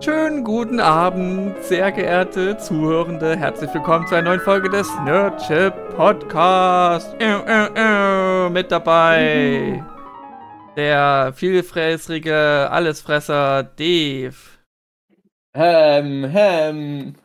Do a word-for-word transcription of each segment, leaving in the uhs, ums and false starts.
Schönen guten Abend, sehr geehrte Zuhörende. Herzlich willkommen zu einer neuen Folge des Nerdship Podcast. Äh, äh, äh, mit dabei der vielfräßige Allesfresser Dave. Hem, hem.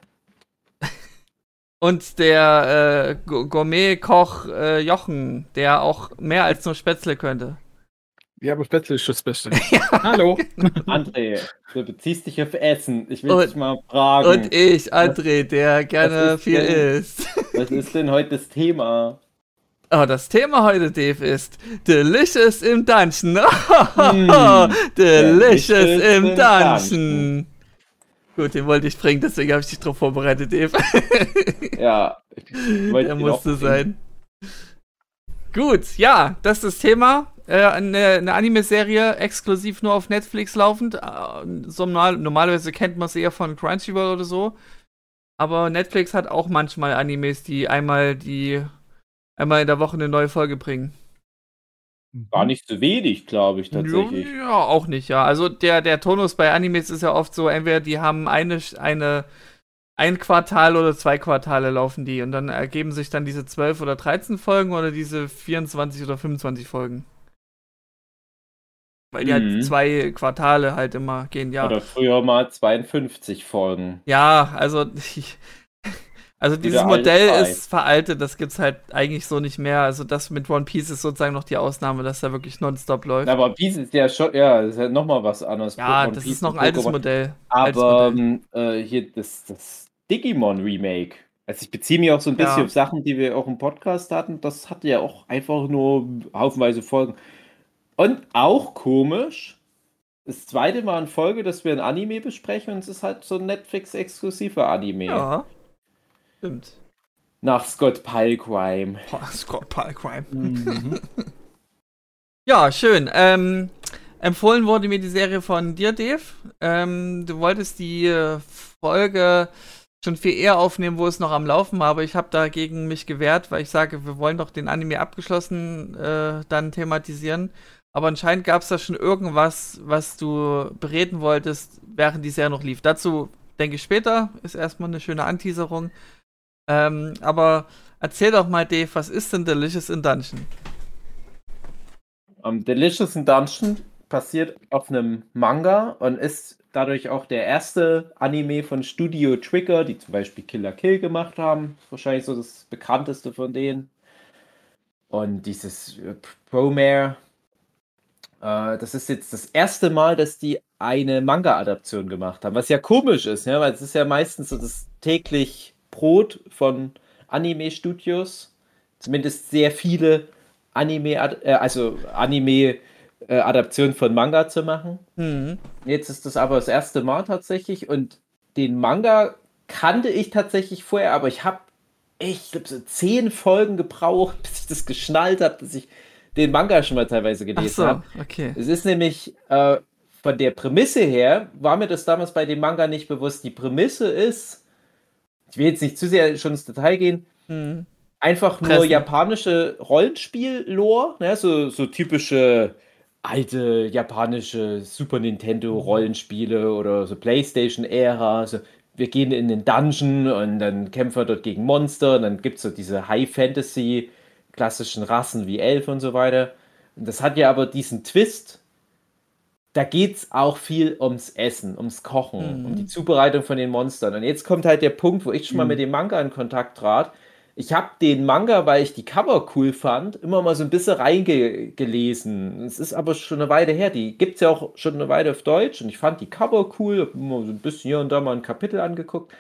Und der äh, Gourmet-Koch äh, Jochen, der auch mehr als nur Spätzle könnte. Ja, aber Spätzle ist schon das Beste. Hallo. André, du beziehst dich auf Essen. Ich will Und- dich mal fragen. Und ich, André, der gerne ist viel denn- isst. Was ist denn heute das Thema? Oh, das Thema heute, Dave, ist Delicious im Dungeon. Hm, Delicious Delicious im im Dungeon. Gut, den wollte ich bringen, deswegen habe ich dich drauf vorbereitet, Dave. Ja, ich wollte Der ihn musste auch sein. Gut, ja, das ist das Thema. Äh, eine, eine Anime-Serie, exklusiv nur auf Netflix laufend. Äh, so normal, normalerweise kennt man sie eher von Crunchyroll oder so. Aber Netflix hat auch manchmal Animes, die einmal die einmal in der Woche eine neue Folge bringen. Gar nicht so wenig, glaube ich, tatsächlich. Ja, ja, auch nicht, ja. Also der, der Tonus bei Animes ist ja oft so, entweder die haben eine, eine, ein Quartal oder zwei Quartale laufen die und dann ergeben sich dann diese zwölf oder dreizehn Folgen oder diese vierundzwanzig oder fünfundzwanzig Folgen. Weil die Mhm. halt zwei Quartale halt immer gehen, ja. Oder früher mal zweiundfünfzig Folgen. Ja, also ich, also dieses Wieder alte Modell Zeit. ist veraltet, das gibt's halt eigentlich so nicht mehr. Also das mit One Piece ist sozusagen noch die Ausnahme, dass da wirklich nonstop läuft. Aber Piece ist ja schon, ja, das ist ja nochmal was anderes. Ja, One das Piece ist noch und ein altes Pokémon. Modell. Altes Aber Modell. ähm, äh, hier das, das Digimon-Remake. Also ich beziehe mich auch so ein bisschen Ja. auf Sachen, die wir auch im Podcast hatten. Das hatte ja auch einfach nur haufenweise Folgen. Und auch komisch, das zweite Mal in Folge, dass wir ein Anime besprechen und es ist halt so ein Netflix-exklusiver Anime. Ja. Stimmt. Nach Scott Pilgrim. Boah, Scott Pilgrim. Mhm. Ja, schön. Ähm, empfohlen wurde mir die Serie von dir, Dave. Ähm, du wolltest die äh, Folge schon viel eher aufnehmen, wo es noch am Laufen war, aber ich habe dagegen mich gewehrt, weil ich sage, wir wollen doch den Anime abgeschlossen äh, dann thematisieren. Aber anscheinend gab es da schon irgendwas, was du bereden wolltest, während die Serie noch lief. Dazu denke ich später, ist erstmal eine schöne Anteaserung. Ähm, aber erzähl doch mal, Dave, was ist denn Delicious in Dungeon? Um, Delicious in Dungeon basiert auf einem Manga und ist dadurch auch der erste Anime von Studio Trigger, die zum Beispiel Killer Kill gemacht haben. Wahrscheinlich so das bekannteste von denen. Und dieses äh, Promare, äh, das ist jetzt das erste Mal, dass die eine Manga-Adaption gemacht haben. Was ja komisch ist, ja, weil es ist ja meistens so das täglich Brot von Anime-Studios. Zumindest sehr viele Anime, äh, also Anime-Adaptionen von Manga zu machen. Mhm. Jetzt ist das aber das erste Mal tatsächlich und den Manga kannte ich tatsächlich vorher, aber ich habe echt, ich glaube, so zehn Folgen gebraucht, bis ich das geschnallt habe, dass ich den Manga schon mal teilweise Ach gelesen so, habe. okay. Es ist nämlich äh, von der Prämisse her, war mir das damals bei dem Manga nicht bewusst. Die Prämisse ist, ich will jetzt nicht zu sehr schon ins Detail gehen, Mhm. einfach nur Pressen. japanische Rollenspiel-Lore, ne? so, so typische alte japanische Super Nintendo-Rollenspiele oder so PlayStation-Ära. So, wir gehen in den Dungeon und dann kämpfen wir dort gegen Monster und dann gibt es so diese High-Fantasy klassischen Rassen wie Elf und so weiter. Und das hat ja aber diesen Twist, da geht es auch viel ums Essen, ums Kochen, Mhm. um die Zubereitung von den Monstern. Und jetzt kommt halt der Punkt, wo ich schon mal Mhm. mit dem Manga in Kontakt trat. Ich habe den Manga, weil ich die Cover cool fand, immer mal so ein bisschen reingelesen. Es ist aber schon eine Weile her. Die gibt es ja auch schon eine Weile auf Deutsch. Und ich fand die Cover cool, habe immer so ein bisschen hier und da mal ein Kapitel angeguckt.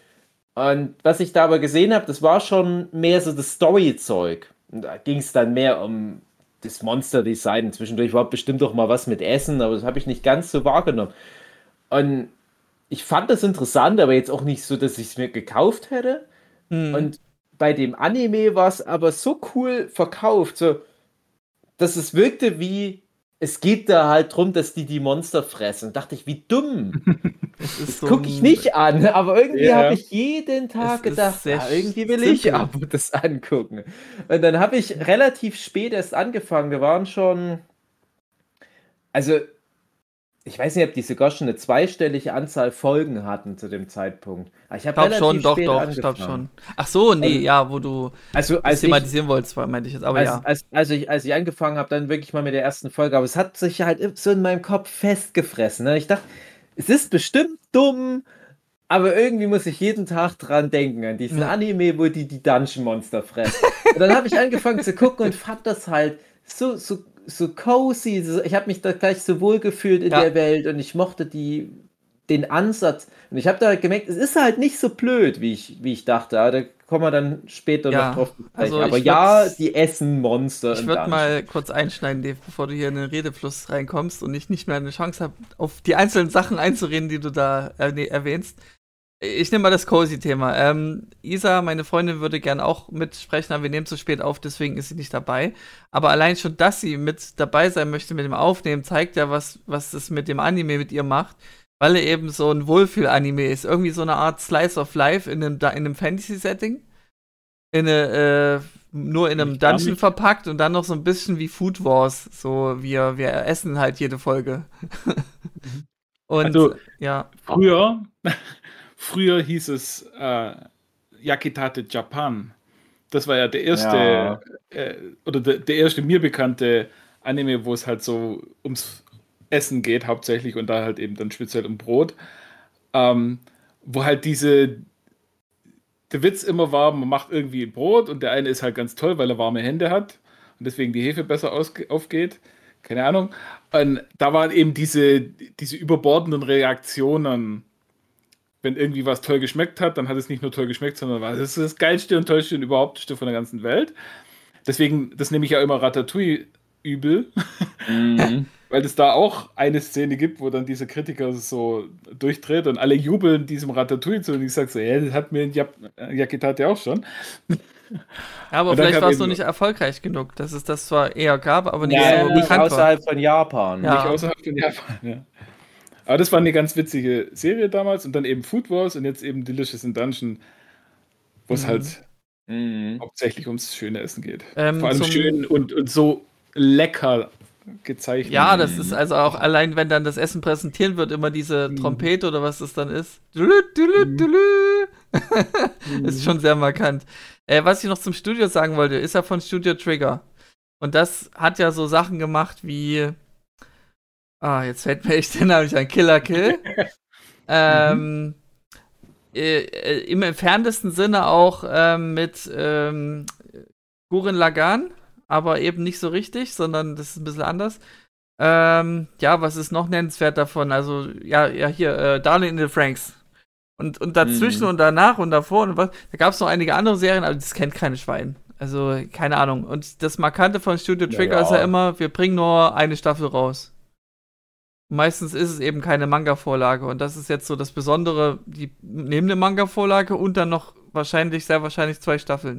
Und was ich da aber gesehen habe, das war schon mehr so das Story-Zeug. Und da ging es dann mehr um das Monster-Design. Zwischendurch war bestimmt auch mal was mit Essen, aber das habe ich nicht ganz so wahrgenommen. Und ich fand das interessant, aber jetzt auch nicht so, dass ich es mir gekauft hätte. Mhm. Und bei dem Anime war es aber so cool verkauft, so, dass es wirkte wie, es geht da halt drum, dass die die Monster fressen. Dachte ich, wie dumm. Es Das ist so gucke ich ein- nicht an, aber irgendwie Ja. habe ich jeden Tag Es ist gedacht, sehr ah, irgendwie will ich simpel. aber das angucken. Und dann habe ich relativ spät erst angefangen. Wir waren schon, also ich weiß nicht, ob die sogar schon eine zweistellige Anzahl Folgen hatten zu dem Zeitpunkt. Aber ich habe Ich glaube schon, relativ doch, spät doch, ich angefangen. glaube schon. Ach so, nee, Und- ja, wo du Also das als ich, thematisieren wolltest, war- meinte ich jetzt, aber als, ja. als, als ich, als ich angefangen habe, dann wirklich mal mit der ersten Folge, aber es hat sich halt so in meinem Kopf festgefressen. Ne? Ich dachte, es ist bestimmt dumm, aber irgendwie muss ich jeden Tag dran denken, an diesen Ja. Anime, wo die die Dungeon Monster fressen. Und dann habe ich angefangen zu gucken und fand das halt so, so, so cozy. So, ich habe mich da gleich so wohl gefühlt in Ja. der Welt und ich mochte die, den Ansatz. Und ich habe da gemerkt, es ist halt nicht so blöd, wie ich, wie ich dachte. Aber da kommen wir dann später Ja, noch drauf zu sprechen. also Aber ich ja, würd's- die essen Monster Ich im würde Dungeon. mal kurz einschneiden, Dave, bevor du hier in den Redefluss reinkommst und ich nicht mehr eine Chance habe, auf die einzelnen Sachen einzureden, die du da äh, nee, erwähnst. Ich nehme mal das Cozy-Thema. Ähm, Isa, meine Freundin, würde gern auch mitsprechen, aber wir nehmen zu spät auf, deswegen ist sie nicht dabei. Aber allein schon, dass sie mit dabei sein möchte mit dem Aufnehmen, zeigt ja, was, was es mit dem Anime mit ihr macht, weil er eben so ein Wohlfühl-Anime ist. Irgendwie so eine Art Slice of Life in einem, in einem Fantasy-Setting. In eine, äh, nur in einem Ich kann Dungeon mich- verpackt und dann noch so ein bisschen wie Food Wars. So, wir, wir essen halt jede Folge. Und Also- ja, Früher, früher hieß es äh, Yakitate Japan. Das war ja der erste, Ja. äh, oder der, der erste mir bekannte Anime, wo es halt so ums Essen geht hauptsächlich und da halt eben dann speziell um Brot. Ähm, wo halt diese, der Witz immer war, man macht irgendwie ein Brot und der eine ist halt ganz toll, weil er warme Hände hat und deswegen die Hefe besser ausge- aufgeht. Keine Ahnung. Und da waren eben diese, diese überbordenden Reaktionen. Wenn irgendwie was toll geschmeckt hat, dann hat es nicht nur toll geschmeckt, sondern war das ist das geilste und tollste und überhaupt von der ganzen Welt. Deswegen, das nehme ich ja immer Ratatouille übel, Mhm. weil es da auch eine Szene gibt, wo dann dieser Kritiker so durchdreht und alle jubeln diesem Ratatouille zu und ich sage so, ja, das hat mir in Jap Yakitate auch schon. aber Und dann vielleicht kam war es eben- noch nicht erfolgreich genug, dass es das zwar eher gab, aber nicht Ja, so nicht bekannt war. außerhalb von Japan. Ja. Nicht außerhalb von Japan, ja. Aber das war eine ganz witzige Serie damals und dann eben Food Wars und jetzt eben Delicious in Dungeon, wo es Mhm. halt Mhm. hauptsächlich ums schöne Essen geht. Ähm, Vor allem zum- schön und, und so lecker gezeichnet. Ja, das ist also auch allein, wenn dann das Essen präsentieren wird, immer diese Mhm. Trompete oder was das dann ist. Dülü, dülü, dülü. Ist schon sehr markant. Äh, was ich noch zum Studio sagen wollte, ist ja von Studio Trigger. Und das hat ja so Sachen gemacht wie. Ah, jetzt fällt mir echt der Name nicht ein. Killer Kill. ähm, äh, äh, Im entferntesten Sinne auch ähm, mit ähm, Gurren Lagann, aber eben nicht so richtig, sondern das ist ein bisschen anders. Ähm, ja, was ist noch nennenswert davon? Also, ja, ja, hier, äh, Darling in the Franxx. Und, und dazwischen Mhm. und danach und davor und was, da gab es noch einige andere Serien, aber das kennt keine Schwein. Also, keine Ahnung. Und das Markante von Studio Ja, Trigger ja. ist ja immer, wir bringen nur eine Staffel raus. Meistens ist es eben keine Manga-Vorlage und das ist jetzt so das Besondere, die nehmen eine Manga-Vorlage und dann noch wahrscheinlich, sehr wahrscheinlich zwei Staffeln.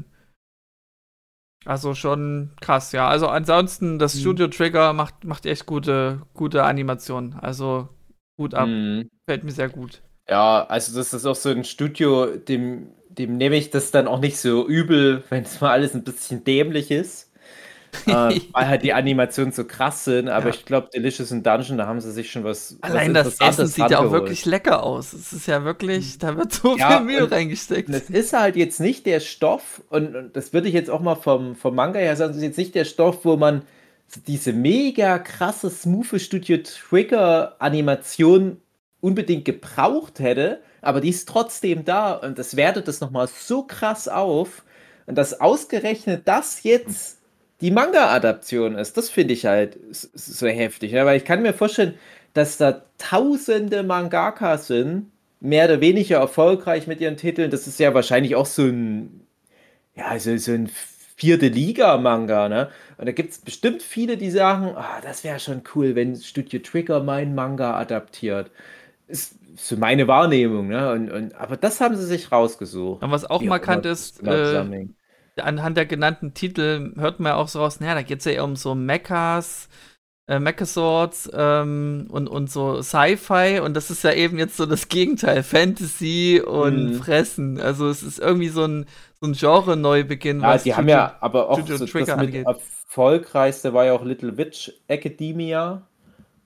Also schon krass, ja. Also ansonsten, das Mhm. Studio Trigger macht, macht echt gute, gute Animationen. Also gut ab. Mhm. Fällt mir sehr gut. Ja, also das ist auch so ein Studio, dem, dem nehme ich das dann auch nicht so übel, wenn es mal alles ein bisschen dämlich ist. äh, weil halt die Animationen so krass sind, aber Ja. ich glaube, Delicious in Dungeon, da haben sie sich schon was, Allein was das Interessantes Essen sieht ja auch rangeholt. wirklich lecker aus. Es ist ja wirklich, da wird so Ja, viel Mühe und- reingesteckt. Und es ist halt jetzt nicht der Stoff, und, und das würde ich jetzt auch mal vom, vom Manga her sagen, es ist jetzt nicht der Stoff, wo man so diese mega krasse, smooth Studio Trigger Animation unbedingt gebraucht hätte, aber die ist trotzdem da und das wertet das nochmal so krass auf und dass ausgerechnet das jetzt die Manga-Adaption ist, das finde ich halt s- so heftig, ne? Weil ich kann mir vorstellen, dass da tausende Mangakas sind, mehr oder weniger erfolgreich mit ihren Titeln. Das ist ja wahrscheinlich auch so ein, ja, so, so ein vierte Liga-Manga, ne? Und da gibt es bestimmt viele, die sagen, ah, das wäre schon cool, wenn Studio Trigger meinen Manga adaptiert. Ist so meine Wahrnehmung, ne? Und, und, aber das haben sie sich rausgesucht. Und was auch Wie markant immer ist, das genau äh, zusammenhängt. anhand der genannten Titel hört man ja auch so raus, naja, da geht es ja eher um so Mechas, äh, Mecha-Swords ähm, und, und so Sci-Fi und das ist ja eben jetzt so das Gegenteil, Fantasy und Mhm. Fressen. Also es ist irgendwie so ein, so ein Genre-Neubeginn, Ja, was die haben Studio- ja aber auch Studio so, das Trigger mit angeht. erfolgreichste war ja auch Little Witch Academia.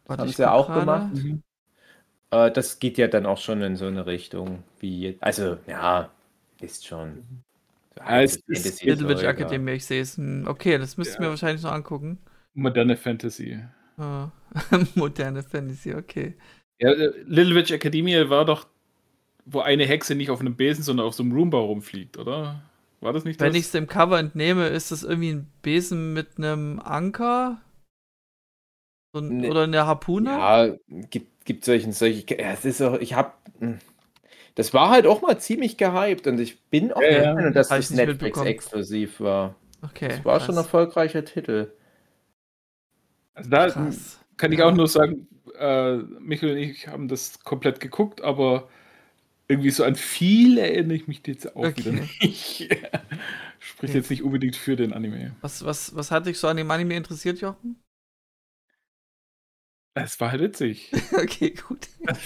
Das Warte, haben ich sie ja guck auch gerade. gemacht. Mhm. Äh, das geht ja dann auch schon in so eine Richtung wie. Also, ja, ist schon. So Ja, es halb ist Fantasy Little Witch Zeug, ja. Academy, ich sehe es. Hm, Okay, das müsste ich mir Ja. wahrscheinlich noch angucken. moderne Fantasy. Ah, moderne Fantasy, okay. Ja, äh, Little Witch Academia war doch, wo eine Hexe nicht auf einem Besen, sondern auf so einem Roomba rumfliegt, oder? War das nicht Wenn das? ich es dem Cover entnehme, ist das irgendwie ein Besen mit einem Anker? So ein, Ne, oder eine Harpune? Ja, gibt, gibt solchen, solche. Ja, es ist auch, ich hab. hm, Das war halt auch mal ziemlich gehypt und ich bin auch Ja, der ja. Meinung, dass Hab ich das nicht Netflix mitbekommen. exklusiv war. Okay, Das war schon ein krass. erfolgreicher Titel. Also da Krass. kann ich Ja. auch nur sagen, äh, Michael und ich haben das komplett geguckt, aber irgendwie so an viel erinnere ich mich jetzt auch wieder Okay. nicht. Spricht Okay. jetzt nicht unbedingt für den Anime. Was, was, was hat dich so an dem Anime interessiert, Jochen? Es war halt witzig. Okay, gut.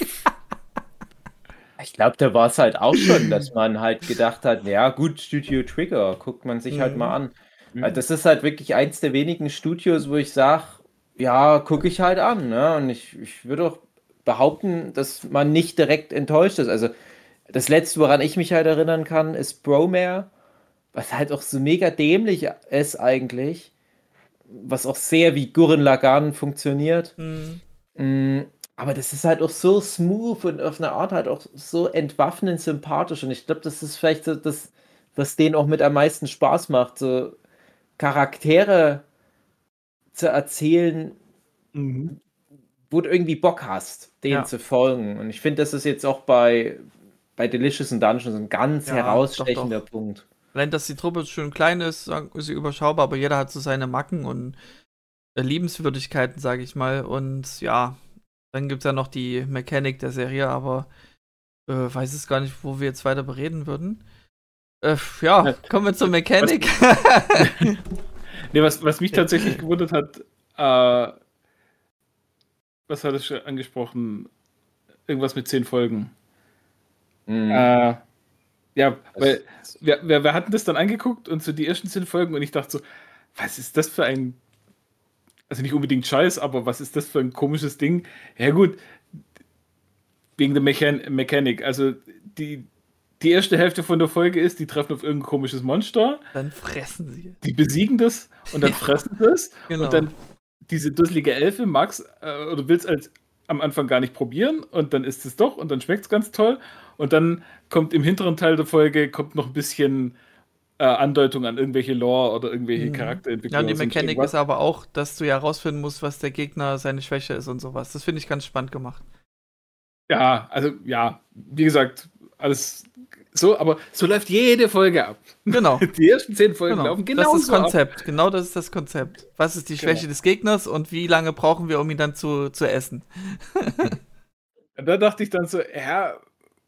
Ich glaube, da war es halt auch schon, dass man halt gedacht hat, ja gut, Studio Trigger, guckt man sich halt Mhm. mal an. Mhm. Also das ist halt wirklich eins der wenigen Studios, wo ich sage, ja, gucke ich halt an. Ne? Und ich, ich würde auch behaupten, dass man nicht direkt enttäuscht ist. Also das Letzte, woran ich mich halt erinnern kann, ist Bromare, was halt auch so mega dämlich ist eigentlich, was auch sehr wie Gurren Lagann funktioniert. Mhm. Mm, Aber das ist halt auch so smooth und auf eine Art halt auch so entwaffnend sympathisch. Und ich glaube, das ist vielleicht so das, was denen auch mit am meisten Spaß macht, so Charaktere zu erzählen, Mhm. wo du irgendwie Bock hast, denen Ja. zu folgen. Und ich finde, das ist jetzt auch bei, bei Delicious in Dungeons ein ganz Ja, herausstechender doch, doch. Punkt. Allein, dass die Truppe schön klein ist, sagen- ist sie überschaubar, aber jeder hat so seine Macken und äh, Liebenswürdigkeiten, sage ich mal. Und ja, dann gibt es ja noch die Mechanik der Serie, aber äh, weiß es gar nicht, wo wir jetzt weiter bereden würden. Äh, ja, Ja. kommen wir zur Mechanik. Nee, was, was mich tatsächlich gewundert hat, äh, was hat es schon angesprochen? Irgendwas mit zehn Folgen. Mhm. Äh, ja, Das- weil wir, wir, wir hatten das dann angeguckt und so die ersten zehn Folgen und ich dachte so, was ist das für ein, also nicht unbedingt Scheiß, aber was ist das für ein komisches Ding? Ja gut, wegen der Mechan Mechanik. Also die, die erste Hälfte von der Folge ist, die treffen auf irgendein komisches Monster, Dann fressen sie. die besiegen das und dann Ja. fressen das Genau. und dann diese dusselige Elfe magst äh, oder willst als am Anfang gar nicht probieren und dann ist es doch und dann schmeckt es ganz toll und dann kommt im hinteren Teil der Folge kommt noch ein bisschen äh, Andeutung an irgendwelche Lore oder irgendwelche Mhm. Charakterentwicklung. Ja, und die oder sonst Mechanik irgendwas. ist aber auch, dass du ja herausfinden musst, was der Gegner seine Schwäche ist und sowas. Das finde ich ganz spannend gemacht. Ja, also ja, wie gesagt, alles so, aber so läuft jede Folge ab. Genau. Die ersten zehn Folgen Genau. laufen Das genau ist das so ab. Konzept. Genau das ist das Konzept. Was ist die Schwäche Genau. des Gegners und wie lange brauchen wir, um ihn dann zu, zu essen? Und da dachte ich dann so, ja,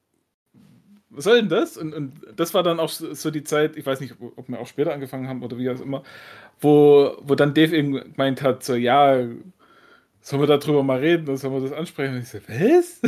was soll denn das? Und, und das war dann auch so, so die Zeit, ich weiß nicht, ob wir auch später angefangen haben oder wie auch immer, wo, wo dann Dave irgendwie gemeint hat, so, ja, sollen wir darüber mal reden, oder sollen wir das ansprechen? Und ich so, was?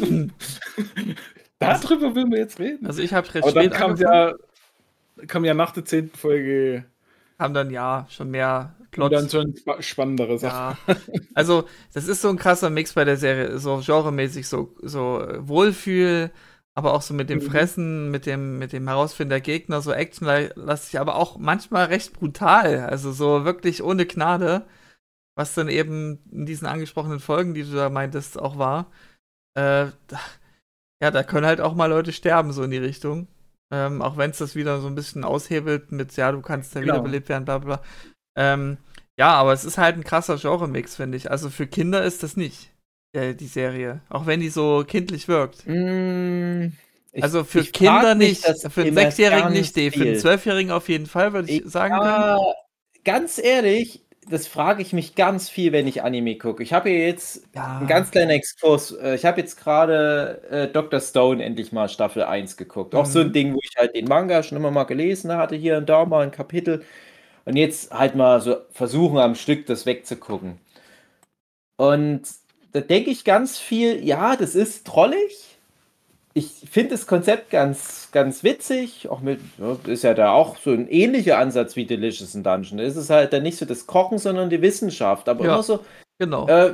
Darüber will man jetzt reden? Also ich habe recht Aber dann spät kam angefangen, ja, kam ja nach der zehnten Folge haben dann ja schon mehr und Plot. dann schon spa- spannendere Sachen. Ja, also das ist so ein krasser Mix bei der Serie, so genremäßig, so, so äh, Wohlfühl, aber auch so mit dem Mhm. Fressen, mit dem, mit dem Herausfinden der Gegner, so actionlastig, aber auch manchmal recht brutal, also so wirklich ohne Gnade, was dann eben in diesen angesprochenen Folgen, die du da meintest, auch war. Äh, da, ja, da können halt auch mal Leute sterben, so in die Richtung. Ähm, auch wenn es das wieder so ein bisschen aushebelt mit, ja, du kannst ja Genau. wiederbelebt werden, bla bla bla. Ähm, ja, aber es ist halt ein krasser Genre-Mix, finde ich. Also für Kinder ist das nicht, äh, die Serie. Auch wenn die so kindlich wirkt. Mm, ich- Also für ich frag Kinder mich nicht, das für einen immer Sechsjährigen ganz nicht, Dave. Für einen viel. Zwölfjährigen auf jeden Fall, würde ich sagen können. Ja, ganz ehrlich, das frage ich mich ganz viel, wenn ich Anime gucke. Ich habe hier jetzt Ja. ein ganz kleiner Exkurs. Äh, Ich habe jetzt gerade äh, Doktor Stone endlich mal Staffel eins geguckt. Auch so ein Mhm. Ding, wo ich halt den Manga schon immer mal gelesen hatte, hier und da mal ein Kapitel. Und jetzt halt mal so versuchen, am Stück das wegzugucken. Und da denke ich ganz viel, ja, das ist trollig. Ich finde das Konzept ganz, ganz witzig. Auch mit, ja, ist ja da auch so ein ähnlicher Ansatz wie Delicious in Dungeon. Es ist halt dann nicht so das Kochen, sondern die Wissenschaft. Aber Ja. immer so, Genau. äh,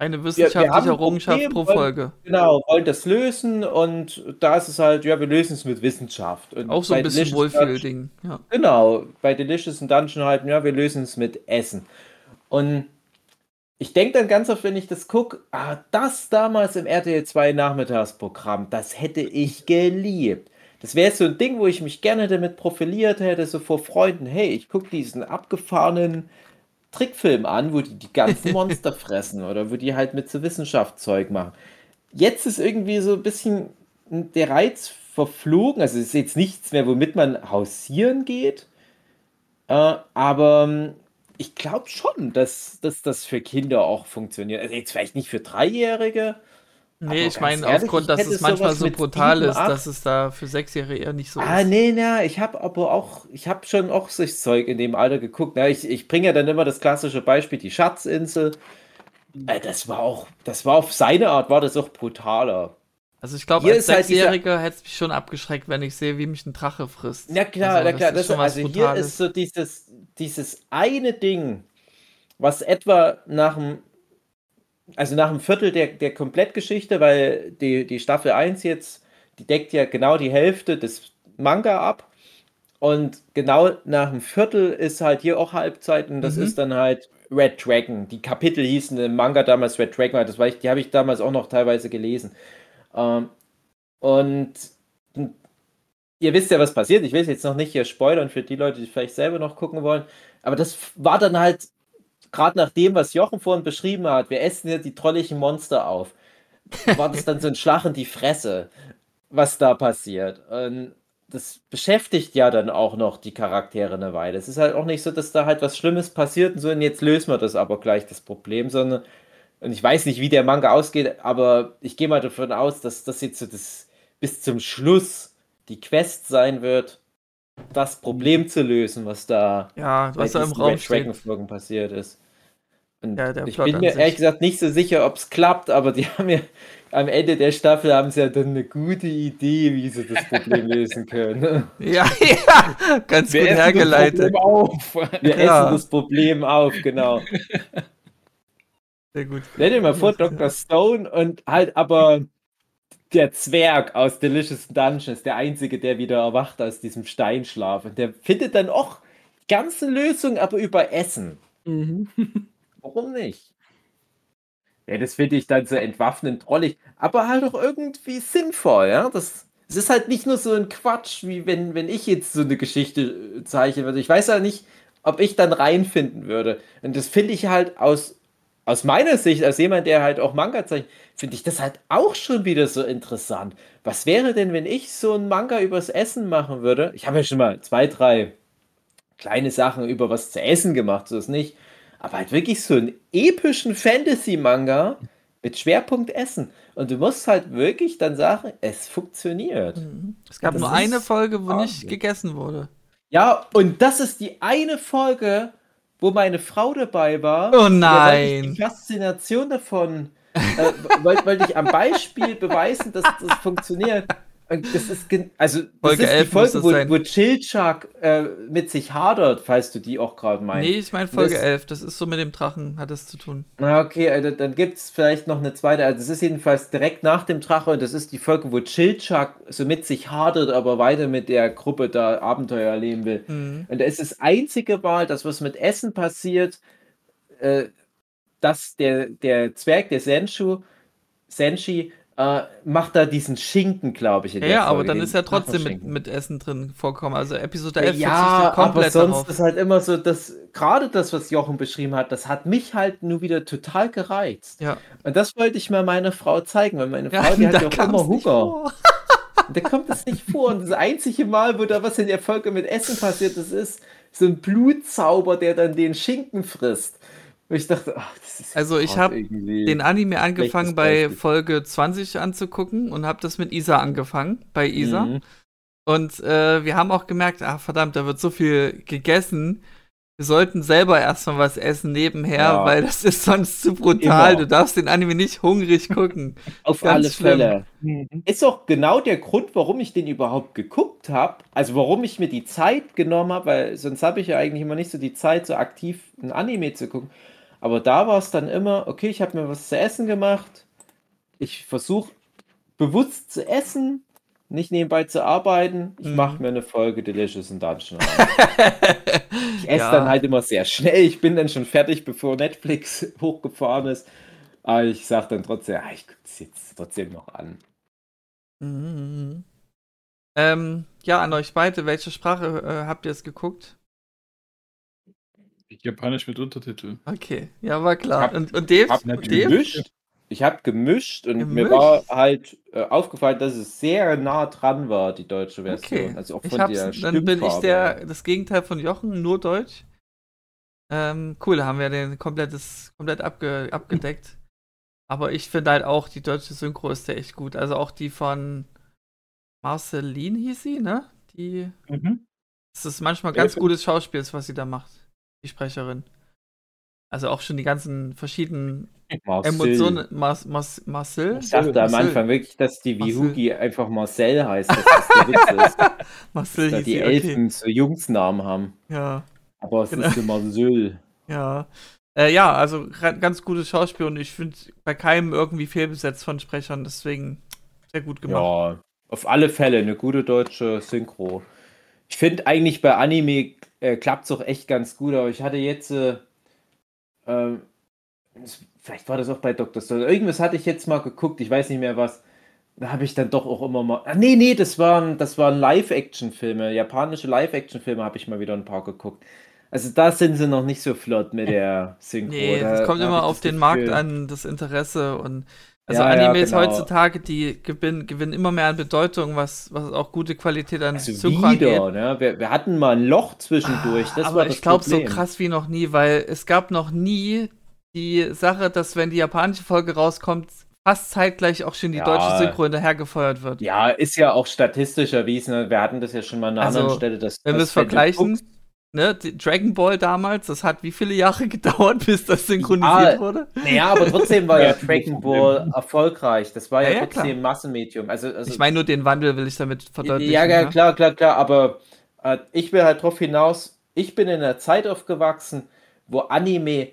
Eine wir, wir wissenschaftliche haben ein Errungenschaft Problem, pro wollen, Folge. genau, wollen das lösen und da ist es halt, ja, wir lösen es mit Wissenschaft. Und Auch so ein bei bisschen Delicious Dungeon, Wohlfühlding. Ja. genau, bei Delicious Dungeon halt, ja, wir lösen es mit Essen. Und ich denke dann ganz oft, wenn ich das gucke, ah, das damals im R T L zwei Nachmittagsprogramm, das hätte ich geliebt. Das wäre so ein Ding, wo ich mich gerne damit profiliert hätte, so vor Freunden. Hey, ich gucke diesen abgefahrenen Trickfilm an, wo die die ganzen Monster fressen oder wo die halt mit so Wissenschaftszeug machen. Jetzt ist irgendwie so ein bisschen der Reiz verflogen. Also es ist jetzt nichts mehr, womit man hausieren geht. Äh, aber ähm, ich glaube schon, dass, dass das für Kinder auch funktioniert. Also jetzt vielleicht nicht für Dreijährige, Nee, aber ich ganz meine, ehrlich, aufgrund, ich dass hätte es manchmal sowas so mit brutal sieben, ist, dass acht. es da für Sechsjährige eher nicht so Ah, ist. nee, na, ich habe aber auch, ich habe schon auch solches Zeug in dem Alter geguckt. Na, ich, ich bringe ja dann immer das klassische Beispiel, die Schatzinsel. Äh, das war auch, das war auf seine Art, war das auch brutaler. Also ich glaube, Hier als ist halt dieser, Sechsjähriger hätte es mich schon abgeschreckt, wenn ich sehe, wie mich ein Drache frisst. na klar, Also na das klar, ist das, schon was also hier ist Brutales. so dieses, dieses eine Ding, was etwa nach dem, also nach einem Viertel der, der Komplettgeschichte, weil die, die Staffel eins jetzt, die deckt ja genau die Hälfte des Manga ab. Und genau nach einem Viertel ist halt hier auch Halbzeit und das ist Mhm. dann halt Red Dragon. Die Kapitel hießen im Manga damals Red Dragon, das war ich, die habe ich damals auch noch teilweise gelesen. Ähm, und ihr wisst ja, was passiert. Ich will es jetzt noch nicht hier spoilern für die Leute, die vielleicht selber noch gucken wollen. Aber das war dann halt gerade nach dem, was Jochen vorhin beschrieben hat. Wir essen hier die trolligen Monster auf. War das dann so ein Schlag in die Fresse, was da passiert. Und das beschäftigt ja dann auch noch die Charaktere eine Weile. Es ist halt auch nicht so, dass da halt was Schlimmes passiert und so, und jetzt lösen wir das aber gleich, das Problem, sondern, und ich weiß nicht, wie der Manga ausgeht, aber ich gehe mal davon aus, dass das jetzt so das bis zum Schluss die Quest sein wird, das Problem zu lösen, was da Ja, bei was da im diesen Raum Red Dragon steht. Folgen passiert ist. Und Ja, der ich Plot bin an mir ehrlich sich. gesagt nicht so sicher, ob es klappt, aber die haben ja am Ende der Staffel haben sie ja dann eine gute Idee, wie sie das Problem lösen können. Ja, ja, ganz Wir gut essen das Problem hergeleitet. auf. Wir essen Klar, das Problem auf, genau. sehr gut. Stell dir mal vor, Das ist Doktor ja. Stone und halt aber der Zwerg aus Delicious Dungeon ist der Einzige, der wieder erwacht aus diesem Steinschlaf. Und der findet dann auch die ganze Lösung, aber über Essen. Mhm. Warum nicht? Ja, das finde ich dann so entwaffnend trollig, aber halt auch irgendwie sinnvoll, ja. Das, es ist halt nicht nur so ein Quatsch, wie wenn, wenn ich jetzt so eine Geschichte äh, zeichnen würde. Ich weiß ja nicht, ob ich dann reinfinden würde. Und das finde ich halt aus, aus meiner Sicht, als jemand, der halt auch Manga zeichnet, finde ich das halt auch schon wieder so interessant. Was wäre denn, wenn ich so ein Manga übers Essen machen würde? Ich habe ja schon mal zwei, drei kleine Sachen über was zu essen gemacht, so ist nicht. Aber halt wirklich so einen epischen Fantasy-Manga mit Schwerpunkt Essen. Und du musst halt wirklich dann sagen, es funktioniert. Mhm. Es gab Das nur eine ist Folge, wo nicht Wahnsinn. gegessen wurde. Ja, und das ist die eine Folge, wo meine Frau dabei war. Oh Und da wollte ich die nein. Faszination davon, äh, wollte, wollte ich am Beispiel beweisen, dass das funktioniert. Und das ist, gen- also, das Folge ist die elf muss Folge, das wo, sein. wo Chilchak äh, mit sich hadert, falls du die auch gerade Nee, meinst. ich meine Und Folge das, elf. Das ist so mit dem Drachen, hat das zu tun. na okay, also dann gibt es vielleicht noch eine zweite. Also, es ist jedenfalls direkt nach dem Drache und das ist die Folge, wo Chilchak so mit sich hadert, aber weiter mit der Gruppe da Abenteuer erleben will. Mhm. Und da ist das einzige Mal, das was mit Essen passiert, äh, dass der, der Zwerg, der Senshu, Senshi, äh, macht da diesen Schinken, glaube ich, in Ja, der ja, aber Folge, dann den ist ja trotzdem mit, Drachenschinken. mit Essen drin vorkommen. Also Episode Ja, elf verzichtet ja, aber komplett sonst darauf. ist halt immer so, dass gerade das, was Jochen beschrieben hat, das hat mich halt nur wieder total gereizt. Ja. Und das wollte ich mal meiner Frau zeigen, weil meine Ja, Frau, die hat da ja auch kam immer es nicht Hunger. vor. Und da kommt es nicht vor. Und das einzige Mal, wo da was in der Folge mit Essen passiert, das ist so ein Blutzauber, der dann den Schinken frisst. Und ich dachte, ach, das ist Also jetzt ich auch habe irgendwie den Anime ein angefangen schlechtes bei Beispiel. Folge zwanzig anzugucken und habe das mit Isa angefangen, bei Isa. Mhm. Und äh, wir haben auch gemerkt, ach verdammt, da wird so viel gegessen. Wir sollten selber erstmal was essen nebenher, Ja, weil das ist sonst zu brutal. Du immer. darfst den Anime nicht hungrig gucken. Auf alle Ganz schlimm. Fälle. Mhm. Ist auch genau der Grund, warum ich den überhaupt geguckt habe. Also warum ich mir die Zeit genommen habe, weil sonst habe ich ja eigentlich immer nicht so die Zeit, so aktiv ein Anime zu gucken. Aber da war es dann immer, okay, ich habe mir was zu essen gemacht. Ich versuche bewusst zu essen, nicht nebenbei zu arbeiten. Ich Mhm. mache mir eine Folge Delicious in Dungeon an. Ich esse Ja. dann halt immer sehr schnell. Ich bin dann schon fertig, bevor Netflix hochgefahren ist. Aber ich sage dann trotzdem, ah, ich gucke es jetzt trotzdem noch an. Mhm. Ähm, ja, an euch beide, welche Sprache äh, habt ihr es geguckt? Japanisch mit Untertitel. Okay, ja, war klar. Ich hab- und, und Dave? Ich habe Und Dave? gemischt. Ich habe gemischt und mir Gemischt? war halt äh, aufgefallen, dass es sehr nah dran war, die deutsche Version. Okay. Also auch Ich von hab's, der dann bin ich Stimmfarbe der, her. das Gegenteil von Jochen, nur Deutsch. Ähm, cool, da haben wir den komplettes, komplett abge, abgedeckt. Aber ich finde halt auch, die deutsche Synchro ist ja echt gut. Also auch die von Marceline hieß sie, ne? Die, Mhm. das ist manchmal Ja, ganz ich- gutes Schauspiel, was sie da macht. Die Sprecherin. Also auch schon die ganzen verschiedenen Marcel. Emotionen. Mas, Mas, Marcel? Ich dachte am Marcel. Anfang wirklich, dass die Marcel. Vihugi einfach Marcel heißt, dass das der Witz ist. Marcel Dass da hieß die sie, okay. Elfen so Jungsnamen haben. Ja, Aber es Genau. ist immer Marcel. ja. Äh, ja, also gra- ganz gutes Schauspiel und ich finde bei keinem irgendwie fehlbesetzt von Sprechern, deswegen sehr gut gemacht. Ja, auf alle Fälle eine gute deutsche Synchro. Ich finde eigentlich bei Anime äh, klappt es auch echt ganz gut, aber ich hatte jetzt, äh, ähm, es- vielleicht war das auch bei Doktor Stone, irgendwas hatte ich jetzt mal geguckt, ich weiß nicht mehr was. Da habe ich dann doch auch immer mal. Ah, nee, nee, das waren, das waren Live-Action-Filme. Japanische Live-Action-Filme habe ich mal wieder ein paar geguckt. Also da sind sie noch nicht so flott mit der Synchro. Nee, da, das kommt da hab immer ich auf das den Gefühl- Markt an, das Interesse und also Ja, ja, Animes genau. heutzutage, die gewinnen, gewinnen immer mehr an Bedeutung, was, was auch gute Qualität an Also Synchro angeht. wieder, ne? Wir, wir hatten mal ein Loch zwischendurch. Das Aber war das ich glaube so Problem. krass wie noch nie, weil es gab noch nie die Sache, dass wenn die japanische Folge rauskommt, fast zeitgleich auch schon die Ja. deutsche Synchro hinterhergefeuert wird. Ja, ist ja auch statistisch erwiesen. Wir hatten das ja schon mal an einer Also, anderen Stelle. Dass, Wenn wir dass es du vergleichen, guckst- ne, die Dragon Ball damals, das hat wie viele Jahre gedauert, bis das synchronisiert Ja, wurde? Naja, aber trotzdem war ja Ja, Dragon Problem. Ball erfolgreich. Das war ja, Ja, ja, trotzdem klar. Massenmedium. Also, also Ich meine nur den Wandel will ich damit verdeutlichen. Ja, ja, ne? klar, klar, klar, aber äh, ich will halt drauf hinaus, ich bin in einer Zeit aufgewachsen, wo Anime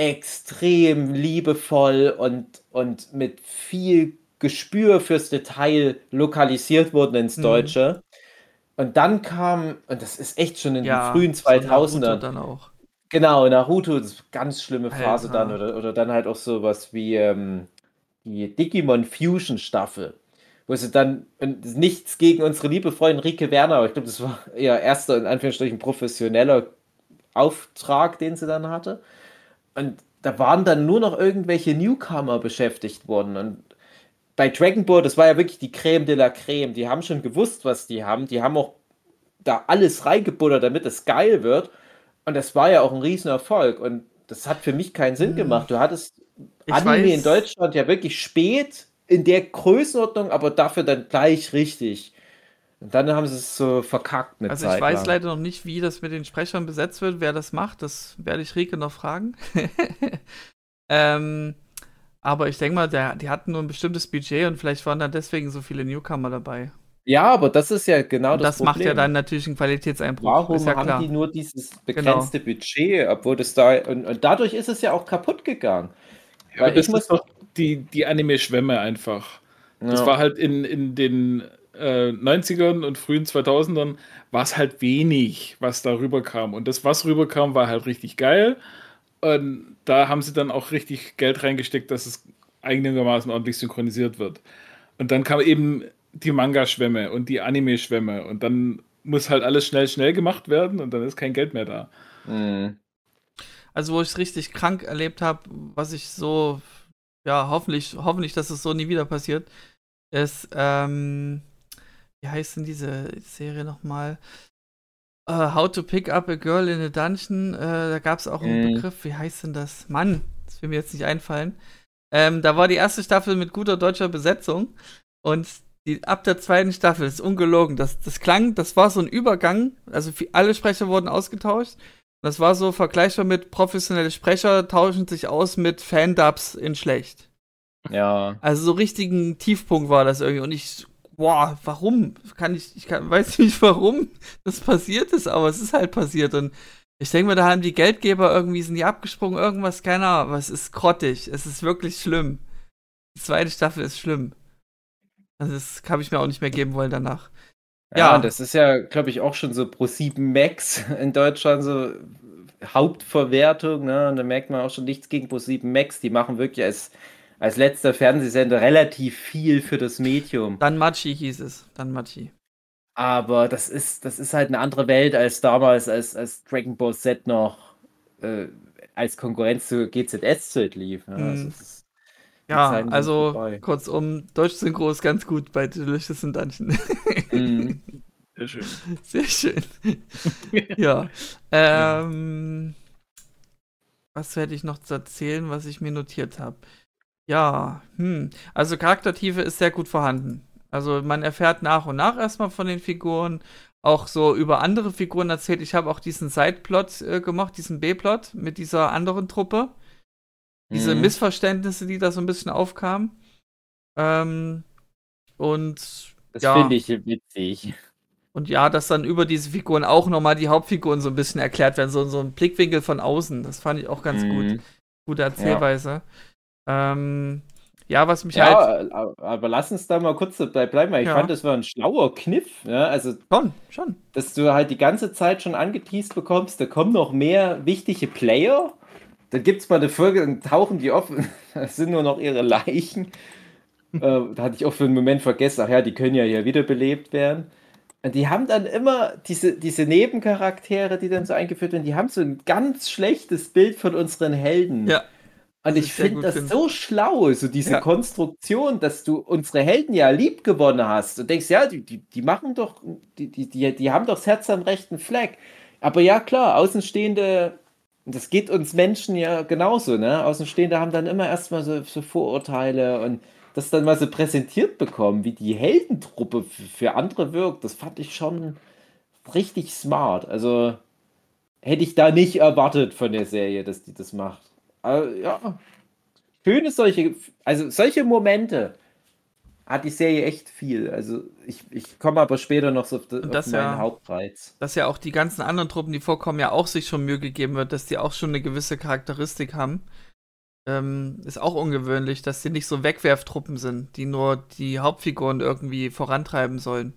extrem liebevoll und, und mit viel Gespür fürs Detail lokalisiert wurden ins Mhm. Deutsche. Und dann kam, und das ist echt schon in Ja, den frühen so Naruto zweitausendern, dann auch. genau, Naruto, das ist eine ganz schlimme Phase Alter. dann, oder, oder dann halt auch sowas wie ähm, die Digimon Fusion Staffel, wo sie dann, und nichts gegen unsere liebe Freundin Rike Werner, aber ich glaube, das war ihr erster, in Anführungsstrichen, professioneller Auftrag, den sie dann hatte. Und da waren dann nur noch irgendwelche Newcomer beschäftigt worden. Und bei Dragon Ball, das war ja wirklich die Creme de la Creme. Die haben schon gewusst, was die haben. Die haben auch da alles reingebuttert, damit es geil wird. Und das war ja auch ein Riesenerfolg. Und das hat für mich keinen Sinn Hm. gemacht. Du hattest Ich Anime weiß- in Deutschland ja wirklich spät in der Größenordnung, aber dafür dann gleich richtig. Und dann haben sie es so verkackt eine Also ich Zeit weiß lang. leider noch nicht, wie das mit den Sprechern besetzt wird, wer das macht. Das werde ich Rike noch fragen. ähm, aber ich denke mal, der, die hatten nur ein bestimmtes Budget und vielleicht waren da deswegen so viele Newcomer dabei. Ja, aber das ist ja genau und das, das macht Problem. ja dann natürlich einen Qualitätseinbruch. Warum ist ja haben klar. die nur dieses begrenzte Budget, obwohl das da und, und dadurch ist es ja auch kaputt gegangen. Ja, Weil aber das ich muss- ist doch die, die Anime-Schwemme einfach. Das Ja. war halt in, in den äh, neunzigern und frühen zweitausendern war es halt wenig, was da rüberkam. Und das, was rüberkam, war halt richtig geil. Und da haben sie dann auch richtig Geld reingesteckt, dass es einigermaßen ordentlich synchronisiert wird. Und dann kam eben die Manga-Schwemme und die Anime-Schwemme. Und dann muss halt alles schnell, schnell gemacht werden und dann ist kein Geld mehr da. Mhm. Also wo ich es richtig krank erlebt habe, was ich so, ja, hoffentlich, hoffentlich, dass es so nie wieder passiert, ist, ähm, wie heißt denn diese Serie nochmal? Uh, How to Pick Up a Girl in a Dungeon. Äh, da gab es auch einen Mhm. Begriff, wie heißt denn das? Mann, das will mir jetzt nicht einfallen. Ähm, da war die erste Staffel mit guter deutscher Besetzung und die, ab der zweiten Staffel, ist ungelogen, das, das klang, das war so ein Übergang, also für, alle Sprecher wurden ausgetauscht. Das war so vergleichbar mit professionelle Sprecher tauschen sich aus mit Fan-Dubs in schlecht. Ja. Also so richtigen Tiefpunkt war das irgendwie und ich, boah, warum? Kann ich, ich kann, weiß nicht warum das passiert ist, aber es ist halt passiert und Ich denke mir, da haben die Geldgeber irgendwie, sind die abgesprungen, irgendwas, keine Ahnung, aber es ist grottig. Es ist wirklich schlimm. Die zweite Staffel ist schlimm. Also das habe ich mir auch nicht mehr geben wollen danach. Ja, Ja. und das ist ja, glaube ich, auch schon so ProSieben Max in Deutschland so Hauptverwertung, ne? Und da merkt man auch schon nichts gegen ProSieben Max. Die machen wirklich als, als letzter Fernsehsender relativ viel für das Medium. Dann Machi hieß es. Dann Machi. Aber das ist, das ist halt eine andere Welt als damals, als, als Dragon Ball Z noch äh, als Konkurrenz zu G Z S lief. Ne? Also Mhm. es ist, die Ja, Zeiten sind also vorbei. kurzum, Deutsch-Synchro ist ganz gut bei Delicious in Dungeon. Mhm. Sehr schön. Sehr schön. Ja. Ähm, was werde ich noch zu erzählen, was ich mir notiert habe? Ja, hm. Also Charaktertiefe ist sehr gut vorhanden. Also man erfährt nach und nach erstmal von den Figuren, auch so über andere Figuren erzählt. Ich habe auch diesen Sideplot äh, gemacht, diesen B-Plot mit dieser anderen Truppe. Diese Mhm. Missverständnisse, die da so ein bisschen aufkamen. Ähm, und Das ja, finde ich witzig. und ja, dass dann über diese Figuren auch nochmal die Hauptfiguren so ein bisschen erklärt werden, so, so ein Blickwinkel von außen. Das fand ich auch ganz gut. Mhm. Gute Erzählweise. Ähm, ja, was mich halt. Ja, a- aber lass uns da mal kurz dabei bleiben, weil ich Ja. fand, das war ein schlauer Kniff. Ja? Also, Schon, schon. dass du halt die ganze Zeit schon angeteased bekommst, da kommen noch mehr wichtige Player. Dann gibt es mal eine Folge, dann tauchen die auf, das sind nur noch ihre Leichen. äh, da hatte ich auch für einen Moment vergessen, ach ja, die können ja hier wiederbelebt werden. Und die haben dann immer diese, diese Nebencharaktere, die dann so eingeführt werden, die haben so ein ganz schlechtes Bild von unseren Helden. Ja. Und das ich ist sehr finde gut, das finde. so schlau, so diese Ja. Konstruktion, dass du unsere Helden ja lieb gewonnen hast und denkst, ja, die, die, die machen doch, die, die, die, die haben doch das Herz am rechten Fleck. Aber ja, klar, Außenstehende, das geht uns Menschen ja genauso, ne? Außenstehende haben dann immer erstmal so, so Vorurteile und das dann mal so präsentiert bekommen, wie die Heldentruppe für, für andere wirkt, das fand ich schon richtig smart. Also hätte ich da nicht erwartet von der Serie, dass die das macht. Aber ja, schöne solche, also solche Momente hat die Serie echt viel. Also ich, ich komme aber später noch so auf, de, Und auf das meinen ja- Hauptreiz. Dass ja auch die ganzen anderen Truppen, die vorkommen, ja auch sich schon Mühe gegeben wird, dass die auch schon eine gewisse Charakteristik haben. Ähm, ist auch ungewöhnlich, dass die nicht so Wegwerftruppen sind, die nur die Hauptfiguren irgendwie vorantreiben sollen.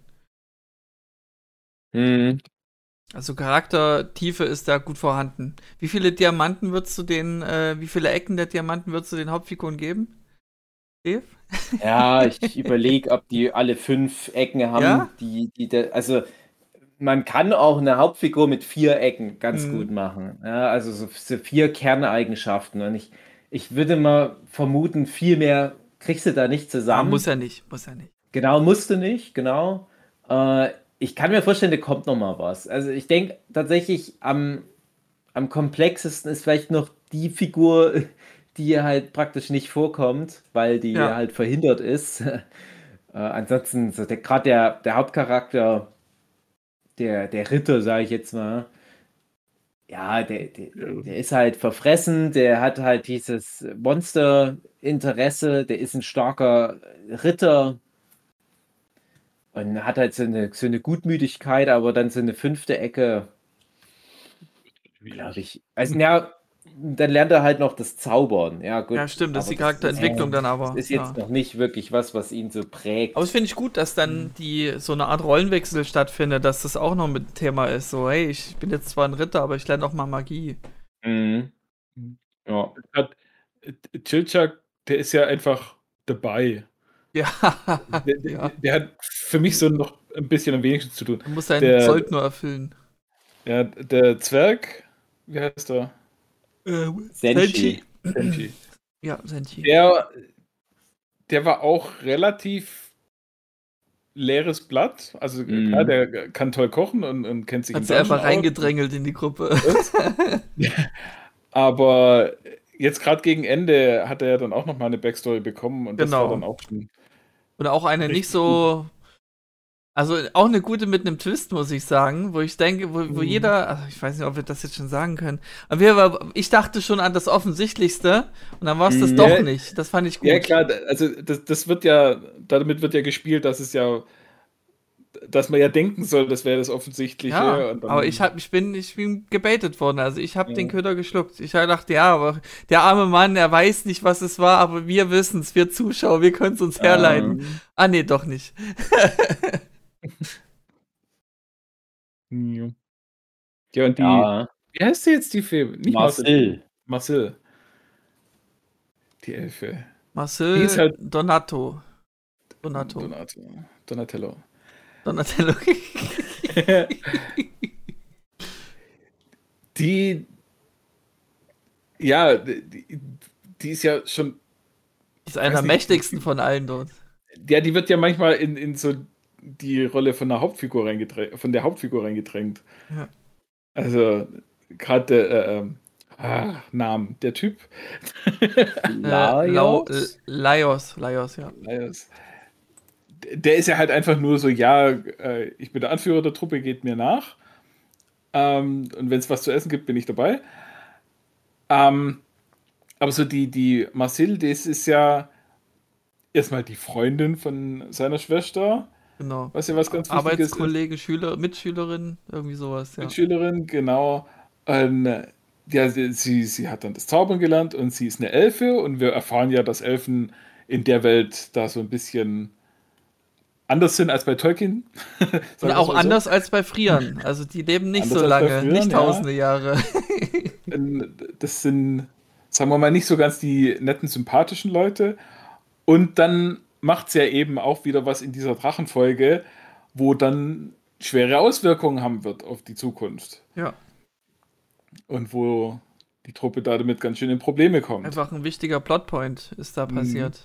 Mhm. Also Charaktertiefe ist da gut vorhanden. Wie viele Diamanten würdest du den, äh, wie viele Ecken der Diamanten würdest du den Hauptfiguren geben? Dave? Ja, ich überlege, ob die alle fünf Ecken haben, Ja? die, die, da- also man kann auch eine Hauptfigur mit vier Ecken ganz Mhm. gut machen. Ja, also so, so vier Kerneigenschaften. Und ich, ich würde mal vermuten, viel mehr kriegst du da nicht Ah, zusammen. muss er nicht, muss er nicht. Genau, musste nicht, genau. Äh, ich kann mir vorstellen, da kommt noch mal was. Also ich denke tatsächlich am, am komplexesten ist vielleicht noch die Figur, die halt praktisch nicht vorkommt, weil die Ja. halt verhindert ist. Äh, ansonsten, so der, gerade der, der Hauptcharakter, der, der Ritter, sage ich jetzt mal, ja, der, der, der ist halt verfressen, der hat halt dieses Monsterinteresse, der ist ein starker Ritter. Und hat halt so eine, so eine Gutmütigkeit, aber dann so eine fünfte Ecke, glaube ich. Also, ja, dann lernt er halt noch das Zaubern. Ja, gut. Ja, stimmt, das ist aber die Charakterentwicklung dann aber. Das ist jetzt Ja. noch nicht wirklich was, was ihn so prägt. Aber das finde ich gut, dass dann die so eine Art Rollenwechsel stattfindet, dass das auch noch mit Thema ist. So, hey, ich bin jetzt zwar ein Ritter, aber ich lerne auch mal Magie. Mhm. Ja. Hat, äh, Chilchak, der ist ja einfach dabei. Ja. Der, der, Ja. der hat für mich so noch ein bisschen am wenigsten zu tun. Du musst deinen Der- Sold nur erfüllen. Ja, der Zwerg, wie heißt er? Äh, Senshi. Senshi. Ja, Senchi. Der, der war auch relativ leeres Blatt. Also Mhm. klar, der kann toll kochen und, und kennt sich Hat im sie einfach Dungeon aus. reingedrängelt in die Gruppe. Aber jetzt gerade gegen Ende hat er ja dann auch noch mal eine Backstory bekommen und das Genau. war dann auch schon. Oder auch eine Richtig nicht so. Also auch eine gute mit einem Twist, muss ich sagen, wo ich denke, wo, wo Mhm. jeder, also ich weiß nicht, ob wir das jetzt schon sagen können, aber wir, war- ich dachte schon an das Offensichtlichste und dann war es das Mhm. doch Ja. nicht. Das fand ich gut. Ja, klar, also das, das wird ja, damit wird ja gespielt, dass es ja dass man ja denken soll, das wäre das Offensichtliche. Ja, und dann, aber ich, hab, ich, bin, ich bin gebaitet worden. Also ich habe Ja. den Köder geschluckt. Ich hab gedacht, ja, aber der arme Mann, er weiß nicht, was es war, aber wir wissen es, wir Zuschauer, wir können es uns herleiten. Ähm, Ah, nee, doch nicht. ja. ja, und die, Ja, wie heißt sie jetzt, die Fee? Nicht Marcel. Marcel. Marcel. Die Elfe. Die Marcel ist halt- Donato. Donato. Donato. Donatello. Donatello. die, ja, die, die ist ja schon, ist einer der Weiß nicht, mächtigsten von allen dort. ja, die wird ja manchmal in, in so die Rolle von der Hauptfigur reingedrängt, von der Hauptfigur reingedrängt. Ja. Also, gerade der, äh, ähm, ah, Namen, der Typ. Äh, Lau- Laios? Laios, Laios, ja. Laios. Der ist ja halt einfach nur so, ja, äh, ich bin der Anführer der Truppe, geht mir nach. Ähm, und wenn es was zu essen gibt, bin ich dabei. Ähm, aber so die, die Marcel, das ist ja erstmal die Freundin von seiner Schwester, Genau. was ja was ganz Wichtiges ist. Arbeitskollege, Schüler, Mitschülerin, irgendwie sowas, ja. Mitschülerin, genau. Und, äh, ja, sie, sie, sie hat dann das Zaubern gelernt und sie ist eine Elfe und wir erfahren ja, dass Elfen in der Welt da so ein bisschen anders sind als bei Tolkien. Und Sagen wir auch mal so. anders als bei Frieren. Also die leben nicht Anders so als bei lange, Frieren, nicht ja. tausende Jahre. Das sind, sagen wir mal, nicht so ganz die netten, sympathischen Leute. Und dann macht es ja eben auch wieder was in dieser Drachenfolge, wo dann schwere Auswirkungen haben wird auf die Zukunft. Ja, Und wo die Truppe da damit ganz schön in Probleme kommt. einfach ein wichtiger Plotpoint ist da Mhm. passiert.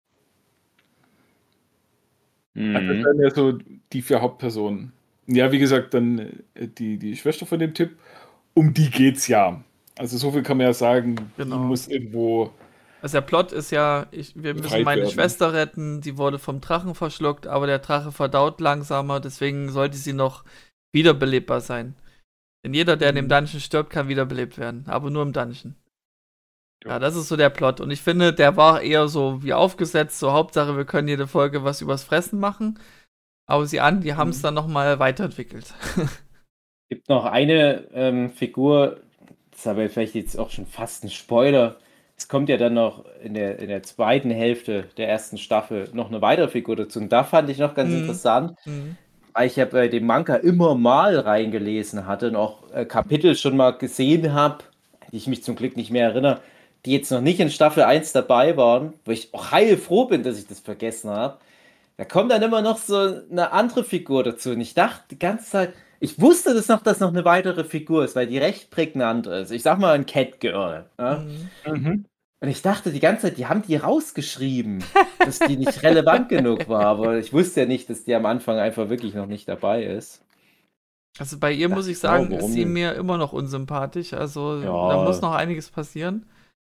Also das Mhm. wären ja so die vier Hauptpersonen. Ja, wie gesagt, dann äh, die, die Schwester von dem Typ, um die geht's ja. Also so viel kann man ja sagen, Genau. die muss irgendwo. Also der Plot ist ja, ich, wir müssen Befreit meine werden. Schwester retten, sie wurde vom Drachen verschluckt, aber der Drache verdaut langsamer, deswegen sollte sie noch wiederbelebbar sein. Denn jeder, der in dem Mhm. Dungeon stirbt, kann wiederbelebt werden, aber nur im Dungeon. Ja. Ja, das ist so der Plot. Und ich finde, der war eher so wie aufgesetzt, so Hauptsache, wir können jede Folge was übers Fressen machen. Aber sie an, die haben es Mhm. dann nochmal weiterentwickelt. Gibt noch eine ähm, Figur, das ist aber vielleicht jetzt auch schon fast ein Spoiler. Es kommt ja dann noch in der, in der zweiten Hälfte der ersten Staffel noch eine weitere Figur dazu. Und da fand ich noch ganz Mhm. interessant, Mhm. weil ich ja bei dem Manga immer mal reingelesen hatte und auch äh, Kapitel schon mal gesehen habe, die ich mich zum Glück nicht mehr erinnere, die jetzt noch nicht in Staffel eins dabei waren, wo ich auch heilfroh bin, dass ich das vergessen habe. Da kommt dann immer noch so eine andere Figur dazu. Und ich dachte die ganze Zeit, ich wusste das noch, dass noch eine weitere Figur ist, weil die recht prägnant ist. Ich sag mal ein Catgirl. Ja? Mhm. Mhm. Und ich dachte die ganze Zeit, die haben die rausgeschrieben, dass die nicht relevant genug war. Aber ich wusste ja nicht, dass die am Anfang einfach wirklich noch nicht dabei ist. Also bei ihr Dachte muss ich ich, sagen, oh, warum ist sie denn? mir immer noch unsympathisch. Also Ja. da muss noch einiges passieren.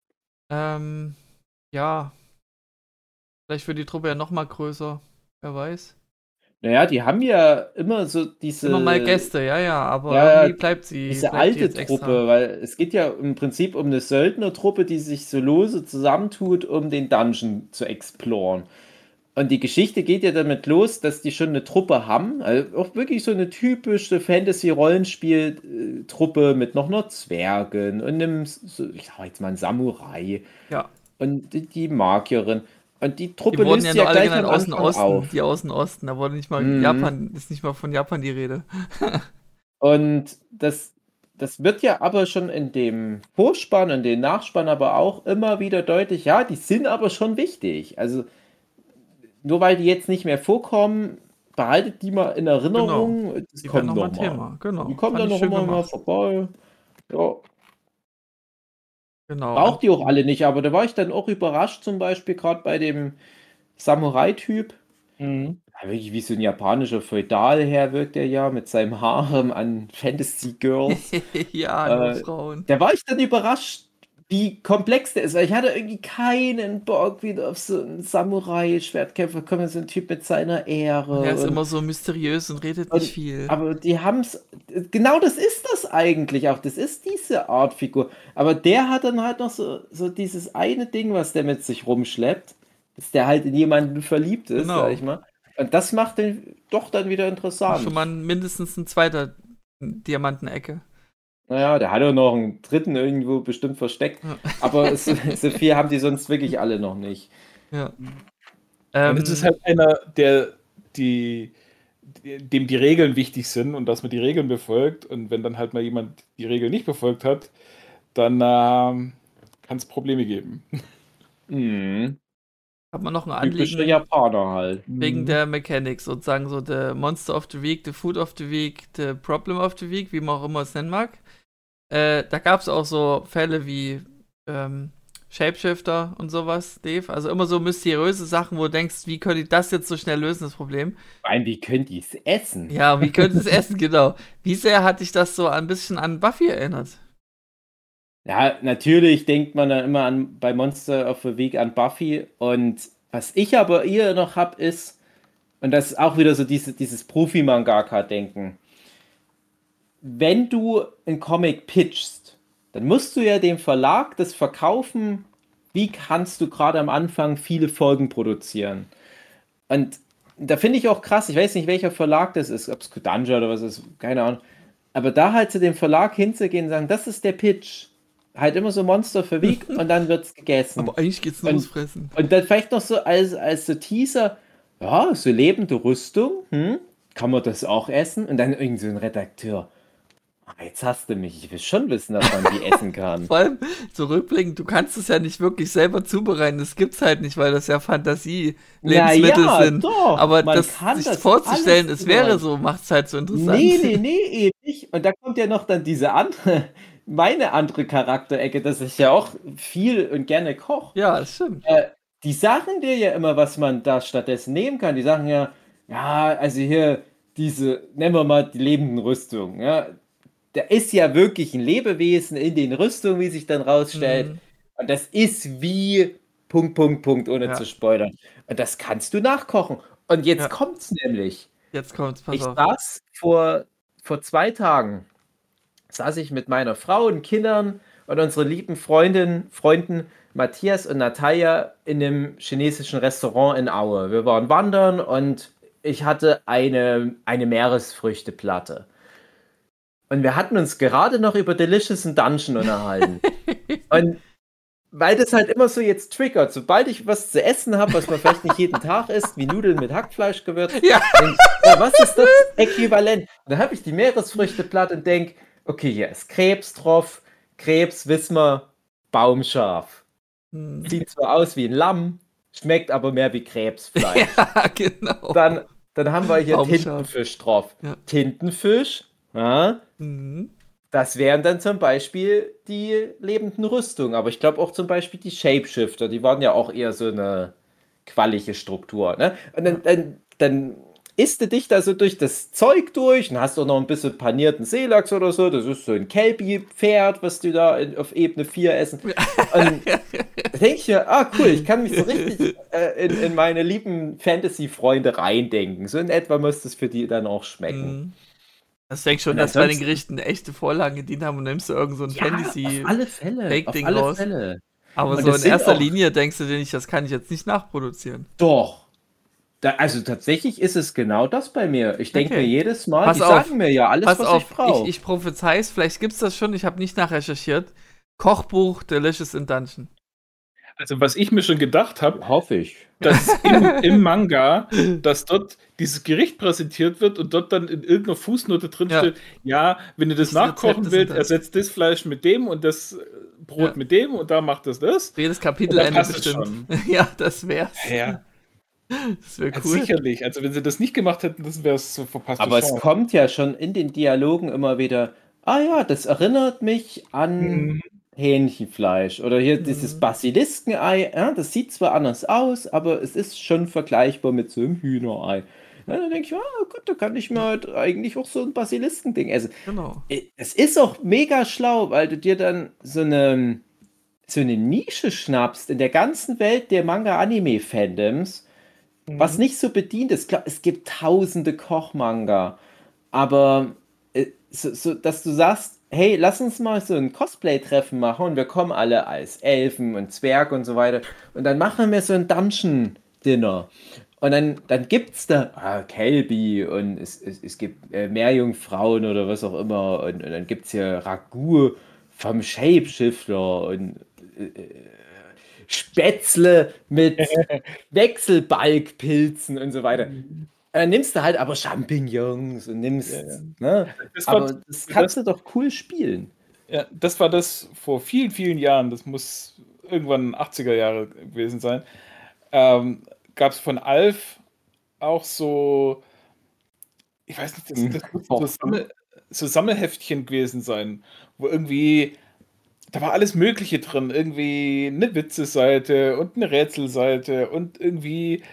Ähm, ja. Vielleicht wird die Truppe ja noch mal größer. Wer weiß. Naja, die haben ja immer so diese, Immer mal Gäste, ja, ja, aber Ja, irgendwie bleibt sie. diese bleibt die alte jetzt extra. Truppe, weil es geht ja im Prinzip um eine Söldnertruppe, die sich so lose zusammentut, um den Dungeon zu exploren. Und die Geschichte geht ja damit los, dass die schon eine Truppe haben, also auch wirklich so eine typische Fantasy-Rollenspiel-Truppe mit noch einer Zwergen und einem, so, ich sag jetzt mal, einem Samurai Ja. und die, die Magierin. Und die Die Truppe wurden löst ja sich ja nur alle gleich genannt am aus dem Anfang Osten. auf. Die aus dem Osten. Da wurde nicht mal Mhm. Japan, ist nicht mal von Japan die Rede. Und das, das wird ja aber schon in dem Vorspann und dem Nachspann aber auch immer wieder deutlich, ja, die sind aber schon wichtig. Also nur weil die jetzt nicht mehr vorkommen, behaltet die mal in Erinnerung. Das Die kommt werden noch nochmal ein mal. Thema. Genau. Die kommen Fand dann ich noch schön immer mal gemacht. vorbei. Ja, Genau. braucht die auch alle nicht, aber da war ich dann auch überrascht, zum Beispiel gerade bei dem Samurai-Typ. Mhm. Ja, wirklich wie so ein japanischer Feudalherr wirkt er ja mit seinem Harem an Fantasy-Girls. Ja, nur Äh, Frauen. Da war ich dann überrascht, wie komplex der ist, weil ich hatte irgendwie keinen Bock wieder auf so einen Samurai-Schwertkämpfer, kommen so ein Typ mit seiner Ehre. Er ist und- immer so mysteriös und redet und- nicht viel. Aber die haben es, genau das ist das eigentlich auch, das ist diese Art Figur. Aber der hat dann halt noch so, so dieses eine Ding, was der mit sich rumschleppt, dass der halt in jemanden verliebt ist, Genau. sag ich mal. Und das macht den doch dann wieder interessant. Schon mal mindestens ein zweiter Diamantenecke. Naja, der hat auch noch einen dritten irgendwo bestimmt versteckt. Ja. Aber so, so viel haben die sonst wirklich alle noch nicht. Ja. Und es ist halt einer, der die, dem die Regeln wichtig sind und dass man die Regeln befolgt. Und wenn dann halt mal jemand die Regeln nicht befolgt hat, dann ähm, kann es Probleme geben. Mhm. Hat man noch ein Typische Anliegen Japaner halt. wegen der Mechanik, sozusagen so der Monster of the Week, the Food of the Week, the Problem of the Week, wie man auch immer es nennen mag. Äh, da gab es auch so Fälle wie ähm, Shapeshifter und sowas, Dave. Also immer so mysteriöse Sachen, wo du denkst, wie könnte ich das jetzt so schnell lösen, das Problem. Vor allem, wie könnt ihr es essen? Ja, wie könnte es essen, genau. Wie sehr hat dich das so ein bisschen an Buffy erinnert? Ja, natürlich denkt man dann immer an, bei Monster of the Week an Buffy. Und was ich aber eher noch habe, ist, und das ist auch wieder so diese, dieses Profi-Mangaka-Denken. Wenn du einen Comic pitchst, dann musst du ja dem Verlag das verkaufen, wie kannst du gerade am Anfang viele Folgen produzieren. Und da finde ich auch krass, ich weiß nicht, welcher Verlag das ist, ob es Kodansha oder was ist, keine Ahnung. Aber da halt zu dem Verlag hinzugehen und sagen, das ist der Pitch. Halt immer so Monster für Week und dann wird's gegessen. Aber eigentlich geht's nur Und- ums Fressen. Und dann vielleicht noch so als, als so Teaser, ja, so lebende Rüstung, hm? Kann man das auch essen? Und dann irgend so ein Redakteur. Ah, jetzt hast du mich, ich will schon wissen, dass man die essen kann. Vor allem zurückblickend, du kannst es ja nicht wirklich selber zubereiten. Das gibt's halt nicht, weil das ja Fantasie-Lebensmittel Na ja, sind. doch, Aber man das kann sich das vorzustellen, alles es wäre überall. so, macht's halt so interessant. Nee, nee, nee, eben nicht. Und da kommt ja noch dann diese andere, meine andere Charakterecke, dass ich ja auch viel und gerne koche. Ja, das stimmt. Äh, die sagen dir ja immer, was man da stattdessen nehmen kann. Die sagen ja, ja, also hier diese, nennen wir mal die lebenden Rüstungen. Ja. Da ist ja wirklich ein Lebewesen in den Rüstungen, wie sich dann rausstellt. Mhm. Und das ist wie Punkt, Punkt, Punkt, ohne Ja. zu spoilern. Und das kannst du nachkochen. Und jetzt Ja. kommt's nämlich. Jetzt kommt's, pass Ich auf. saß vor, vor zwei Tagen, saß ich mit meiner Frau und Kindern und unseren lieben Freundin, Freunden Matthias und Natalia in einem chinesischen Restaurant in Aue. Wir waren wandern und ich hatte eine, eine Meeresfrüchteplatte. Und wir hatten uns gerade noch über Delicious in Dungeon unterhalten. Und weil das halt immer so jetzt triggert, sobald ich was zu essen habe, was man vielleicht nicht jeden Tag isst, wie Nudeln mit Hackfleisch gewürzt, Ja. denk, ja, was ist das Äquivalent? Und dann habe ich die Meeresfrüchteplatte und denke, okay, hier ist Krebs drauf. Krebs, wissen wir, baumscharf. Hm. Sieht zwar aus wie ein Lamm, schmeckt aber mehr wie Krebsfleisch. Ja, genau. Dann, dann haben wir hier Baumscharf. Tintenfisch drauf. Ja. Tintenfisch, ja, Mhm. das wären dann zum Beispiel die lebenden Rüstungen. Aber ich glaube auch zum Beispiel die Shapeshifter, die waren ja auch eher so eine quallige Struktur. Ne? Und dann, dann, dann isst du dich da so durch das Zeug durch und hast auch noch ein bisschen panierten Seelachs oder so. Das ist so ein Kelpie-Pferd, was die da in, auf Ebene vier essen. Und da denke ich mir, ah cool, ich kann mich so richtig äh, in, in meine lieben Fantasy-Freunde reindenken. So in etwa muss das für die dann auch schmecken. Mhm. Das denke ich schon, Und dass bei den ansonsten- Gerichten echte Vorlagen gedient haben und nimmst du irgend so ein Fantasy. auf alle Fälle. Fake-Ding auf alle raus. Fälle. Aber Und so das in sind erster auch- Linie denkst du dir nicht, das kann ich jetzt nicht nachproduzieren. Doch. Da, also tatsächlich ist es genau das bei mir. Ich denke Okay. mir jedes Mal, Pass die auf. sagen mir ja alles, Pass was auf, ich brauche. ich, ich prophezei's, vielleicht gibt's das schon, ich habe nicht nachrecherchiert. Kochbuch Delicious in Dungeon. Also was ich mir schon gedacht habe, Hoffe ich. dass im, im Manga, dass dort dieses Gericht präsentiert wird und dort dann in irgendeiner Fußnote drin Ja. steht, ja, wenn du das Das Rezept nachkochen ist willst, das. ersetzt das Fleisch mit dem und das äh, Brot Ja. mit dem und da macht das das. Jedes Und dann Kapitelende passt es bestimmt. Ja, das wär's. Ja, Das wäre ja, cool. sicherlich. Also wenn sie das nicht gemacht hätten, das wäre es so verpasste Aber es Chance. kommt ja schon in den Dialogen immer wieder, ah ja, das erinnert mich an Mhm. Hähnchenfleisch. Oder hier Mhm. dieses Basiliskenei. Ja, das sieht zwar anders aus, aber es ist schon vergleichbar mit so einem Hühnerei. Ja, dann denke ich, ah gut, da kann ich mir halt eigentlich auch so ein Basilisken-Ding essen. Genau. Es ist auch mega schlau, weil du dir dann so eine, so eine Nische schnappst in der ganzen Welt der Manga-Anime-Fandoms, was nicht so bedient ist. Klar, es gibt tausende Kochmanga, aber äh, so, so, dass du sagst, hey, lass uns mal so ein Cosplay-Treffen machen und wir kommen alle als Elfen und Zwerg und so weiter und dann machen wir so ein Dungeon-Dinner. Und dann, dann gibt es da ah, Kälbi und es, es, es gibt äh, Meerjungfrauen oder was auch immer. Und, und dann gibt es hier Ragout vom Shapeshifter und äh, Spätzle mit Wechselbalgpilzen und so weiter. Und dann nimmst du halt aber Champignons und nimmst, Ja, ja. ne? Das war, Aber das kannst du doch cool spielen. ja, das war das vor vielen, vielen Jahren. Das muss irgendwann achtziger Jahre gewesen sein. Ähm, Gab es von Alf auch so, ich weiß nicht, das, das muss so, Sammel, so Sammelheftchen gewesen sein, wo irgendwie, da war alles Mögliche drin. Irgendwie eine Witze-Seite und eine Rätselseite und irgendwie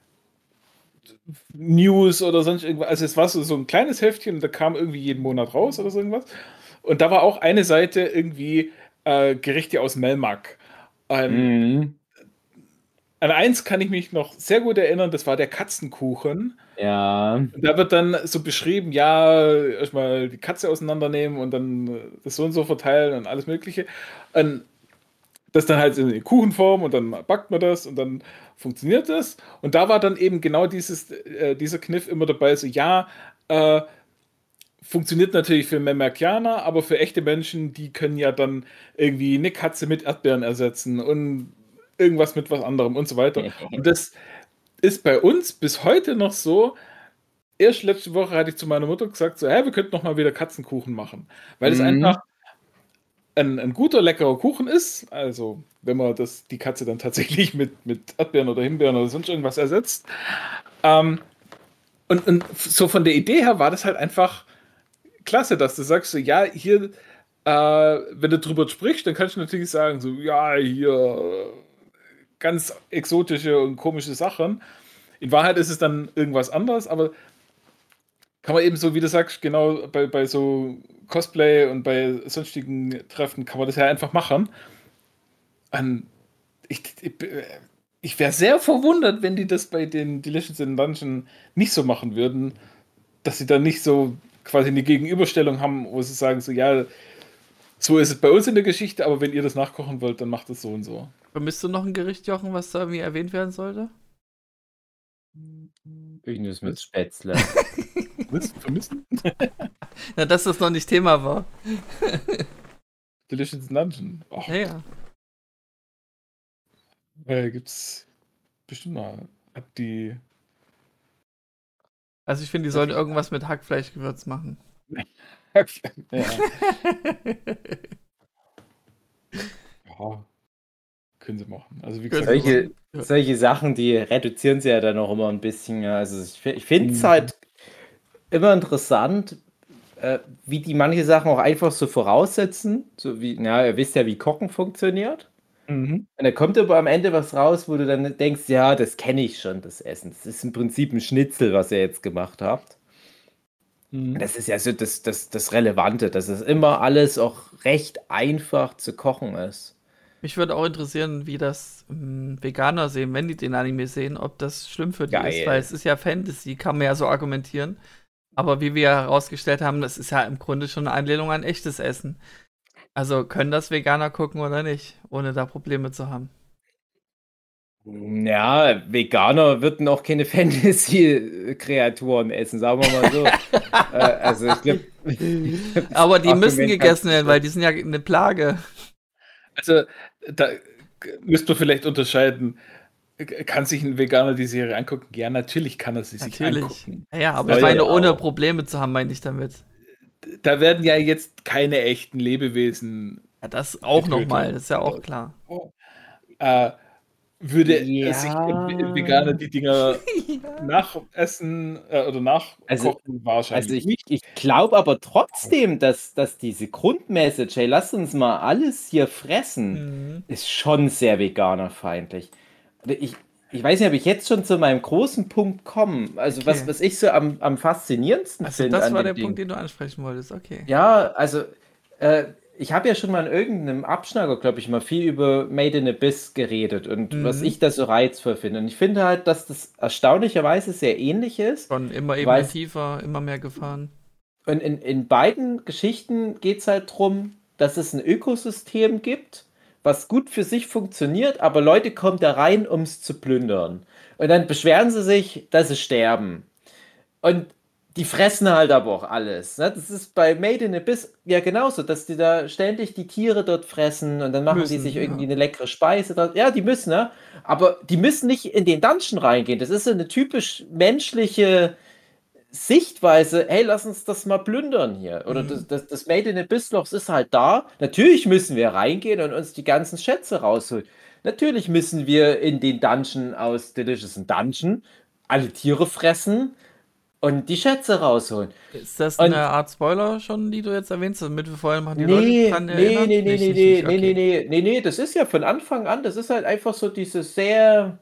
News oder sonst irgendwas. Also es war so, so ein kleines Heftchen und da kam irgendwie jeden Monat raus oder so irgendwas. Und da war auch eine Seite irgendwie äh, Gerichte aus Melmac. Ähm, Mhm. An eins kann ich mich noch sehr gut erinnern, das war der Katzenkuchen. Ja. Und da wird dann so beschrieben, ja, erstmal die Katze auseinandernehmen und dann äh, das so und so verteilen und alles Mögliche. Und das dann halt in Kuchenform und dann backt man das und dann funktioniert das. Und da war dann eben genau dieses, äh, dieser Kniff immer dabei, so ja, äh, funktioniert natürlich für Melmacianer, aber für echte Menschen, die können ja dann irgendwie eine Katze mit Erdbeeren ersetzen und irgendwas mit was anderem und so weiter. Und das ist bei uns bis heute noch so. Erst letzte Woche hatte ich zu meiner Mutter gesagt, so, hey, wir könnten noch mal wieder Katzenkuchen machen. Weil es Mhm. einfach ein, ein guter, leckerer Kuchen ist. Also, wenn man das, die Katze dann tatsächlich mit, mit Erdbeeren oder Himbeeren oder sonst irgendwas ersetzt. Ähm, und, und so von der Idee her war das halt einfach klasse, dass du sagst, so, ja, hier, äh, wenn du drüber sprichst, dann kannst du natürlich sagen, so, ja, hier äh, ganz exotische und komische Sachen. In Wahrheit ist es dann irgendwas anderes, aber kann man eben so, wie du sagst, genau bei, bei so Cosplay und bei sonstigen Treffen kann man das ja einfach machen. Und ich ich, ich wäre sehr verwundert, wenn die das bei den Delicious in Dungeon nicht so machen würden, dass sie dann nicht so quasi eine Gegenüberstellung haben, wo sie sagen, so ja, so ist es bei uns in der Geschichte, aber wenn ihr das nachkochen wollt, dann macht es so und so. Vermisst du noch ein Gericht, Jochen, was da irgendwie erwähnt werden sollte? Irgendwas mit Spätzle. Was? Vermissen? Na, dass das noch nicht Thema war. Delicious in Dungeon. Oh, Ja, ja. äh, gibt's bestimmt mal. Hab die. Also ich finde, die sollen irgendwas mit Hackfleischgewürz machen. ja. Ja, können sie machen. Also wie gesagt, Solche, Ja. solche Sachen, die reduzieren sie ja dann auch immer ein bisschen. ja. Also ich, fi- ich finde es Mhm. halt immer interessant, äh, wie die manche Sachen auch einfach so voraussetzen. So wie, na, ihr wisst ja, wie Kochen funktioniert. Mhm. Und da kommt aber am Ende was raus, wo du dann denkst, ja, das kenne ich schon, das Essen. Das ist im Prinzip ein Schnitzel, was ihr jetzt gemacht habt. Mhm. Das ist ja so das, das, das Relevante, dass es immer alles auch recht einfach zu kochen ist. Mich würde auch interessieren, wie das ähm, Veganer sehen, wenn die den Anime sehen, ob das schlimm für die Geil. ist, weil es ist ja Fantasy, kann man ja so argumentieren. Aber wie wir herausgestellt haben, das ist ja im Grunde schon eine Anlehnung an echtes Essen. Also können das Veganer gucken oder nicht, ohne da Probleme zu haben. Ja, Veganer würden auch keine Fantasy-Kreaturen essen, sagen wir mal so. äh, also ich glaube. Aber die müssen gegessen werden, weil die sind ja eine Plage. Also da müsst ihr vielleicht unterscheiden. Kann sich ein Veganer die Serie angucken? Ja, natürlich kann er sie sich Natürlich. angucken. Ja, aber Soll ich meine, ja ohne auch. Probleme zu haben, meine ich damit. Da werden ja jetzt keine echten Lebewesen. Ja, das auch Getötet. nochmal, das ist ja auch klar. Äh, würde Ja. sich ein Veganer die Dinger nachessen äh, oder nachkochen? Also- Wahrscheinlich Also ich, nicht. ich glaube aber trotzdem, dass, dass diese Grundmessage, hey, lasst uns mal alles hier fressen, Mhm. ist schon sehr veganerfeindlich. Also Ich, ich weiß nicht, ob ich jetzt schon zu meinem großen Punkt komme. Also was, Okay. was ich so am, am faszinierendsten Also finde das an war dem der Ding. Punkt, den du ansprechen wolltest, okay. Ja, also äh, ich habe ja schon mal in irgendeinem Abschnacker, glaube ich, mal viel über Made in Abyss geredet und Mhm. was ich da so reizvoll finde. Und ich finde halt, dass das erstaunlicherweise sehr ähnlich ist. Schon immer eben Weiß- tiefer, immer mehr Gefahren. Und in, in beiden Geschichten geht es halt darum, dass es ein Ökosystem gibt, was gut für sich funktioniert, aber Leute kommen da rein, um es zu plündern. Und dann beschweren sie sich, dass sie sterben. Und die fressen halt aber auch alles. Ne? Das ist bei Made in Abyss ja genauso, dass die da ständig die Tiere dort fressen und dann machen die Müssen, sich irgendwie ja. eine leckere Speise dort. Ja, die müssen, ne? Aber die müssen nicht in den Dungeon reingehen. Das ist so eine typisch menschliche Sichtweise. Hey, lass uns das mal plündern hier. Oder das, Mhm. das, das Made in Abyss-Loch ist halt da. Natürlich müssen wir reingehen und uns die ganzen Schätze rausholen. Natürlich müssen wir in den Dungeon aus Delicious Dungeon alle Tiere fressen und die Schätze rausholen. Ist das eine Und Art Spoiler schon, die du jetzt erwähnst, damit wir vor allem an die Leute nee, dran nee, erinnern? nee, nee, Nicht, nee, nicht, nee, nicht, nee, nee, okay. nee, nee, nee, das ist ja von Anfang an, das ist halt einfach so diese sehr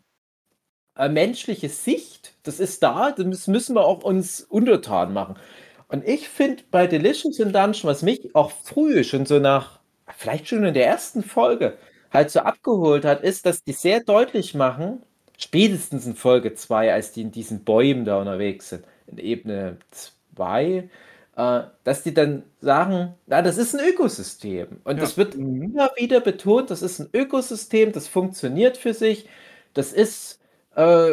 äh, menschliche Sicht. Das ist da, das müssen wir auch uns untertan machen. Und ich finde bei Delicious in Dungeon, was mich auch früh schon so nach, vielleicht schon in der ersten Folge, halt so abgeholt hat, ist, dass die sehr deutlich machen, spätestens in Folge zwei, als die in diesen Bäumen da unterwegs sind, in Ebene zwei, äh, dass die dann sagen, na, das ist ein Ökosystem. Und Ja. das wird Mhm. immer wieder betont, das ist ein Ökosystem, das funktioniert für sich, das ist äh,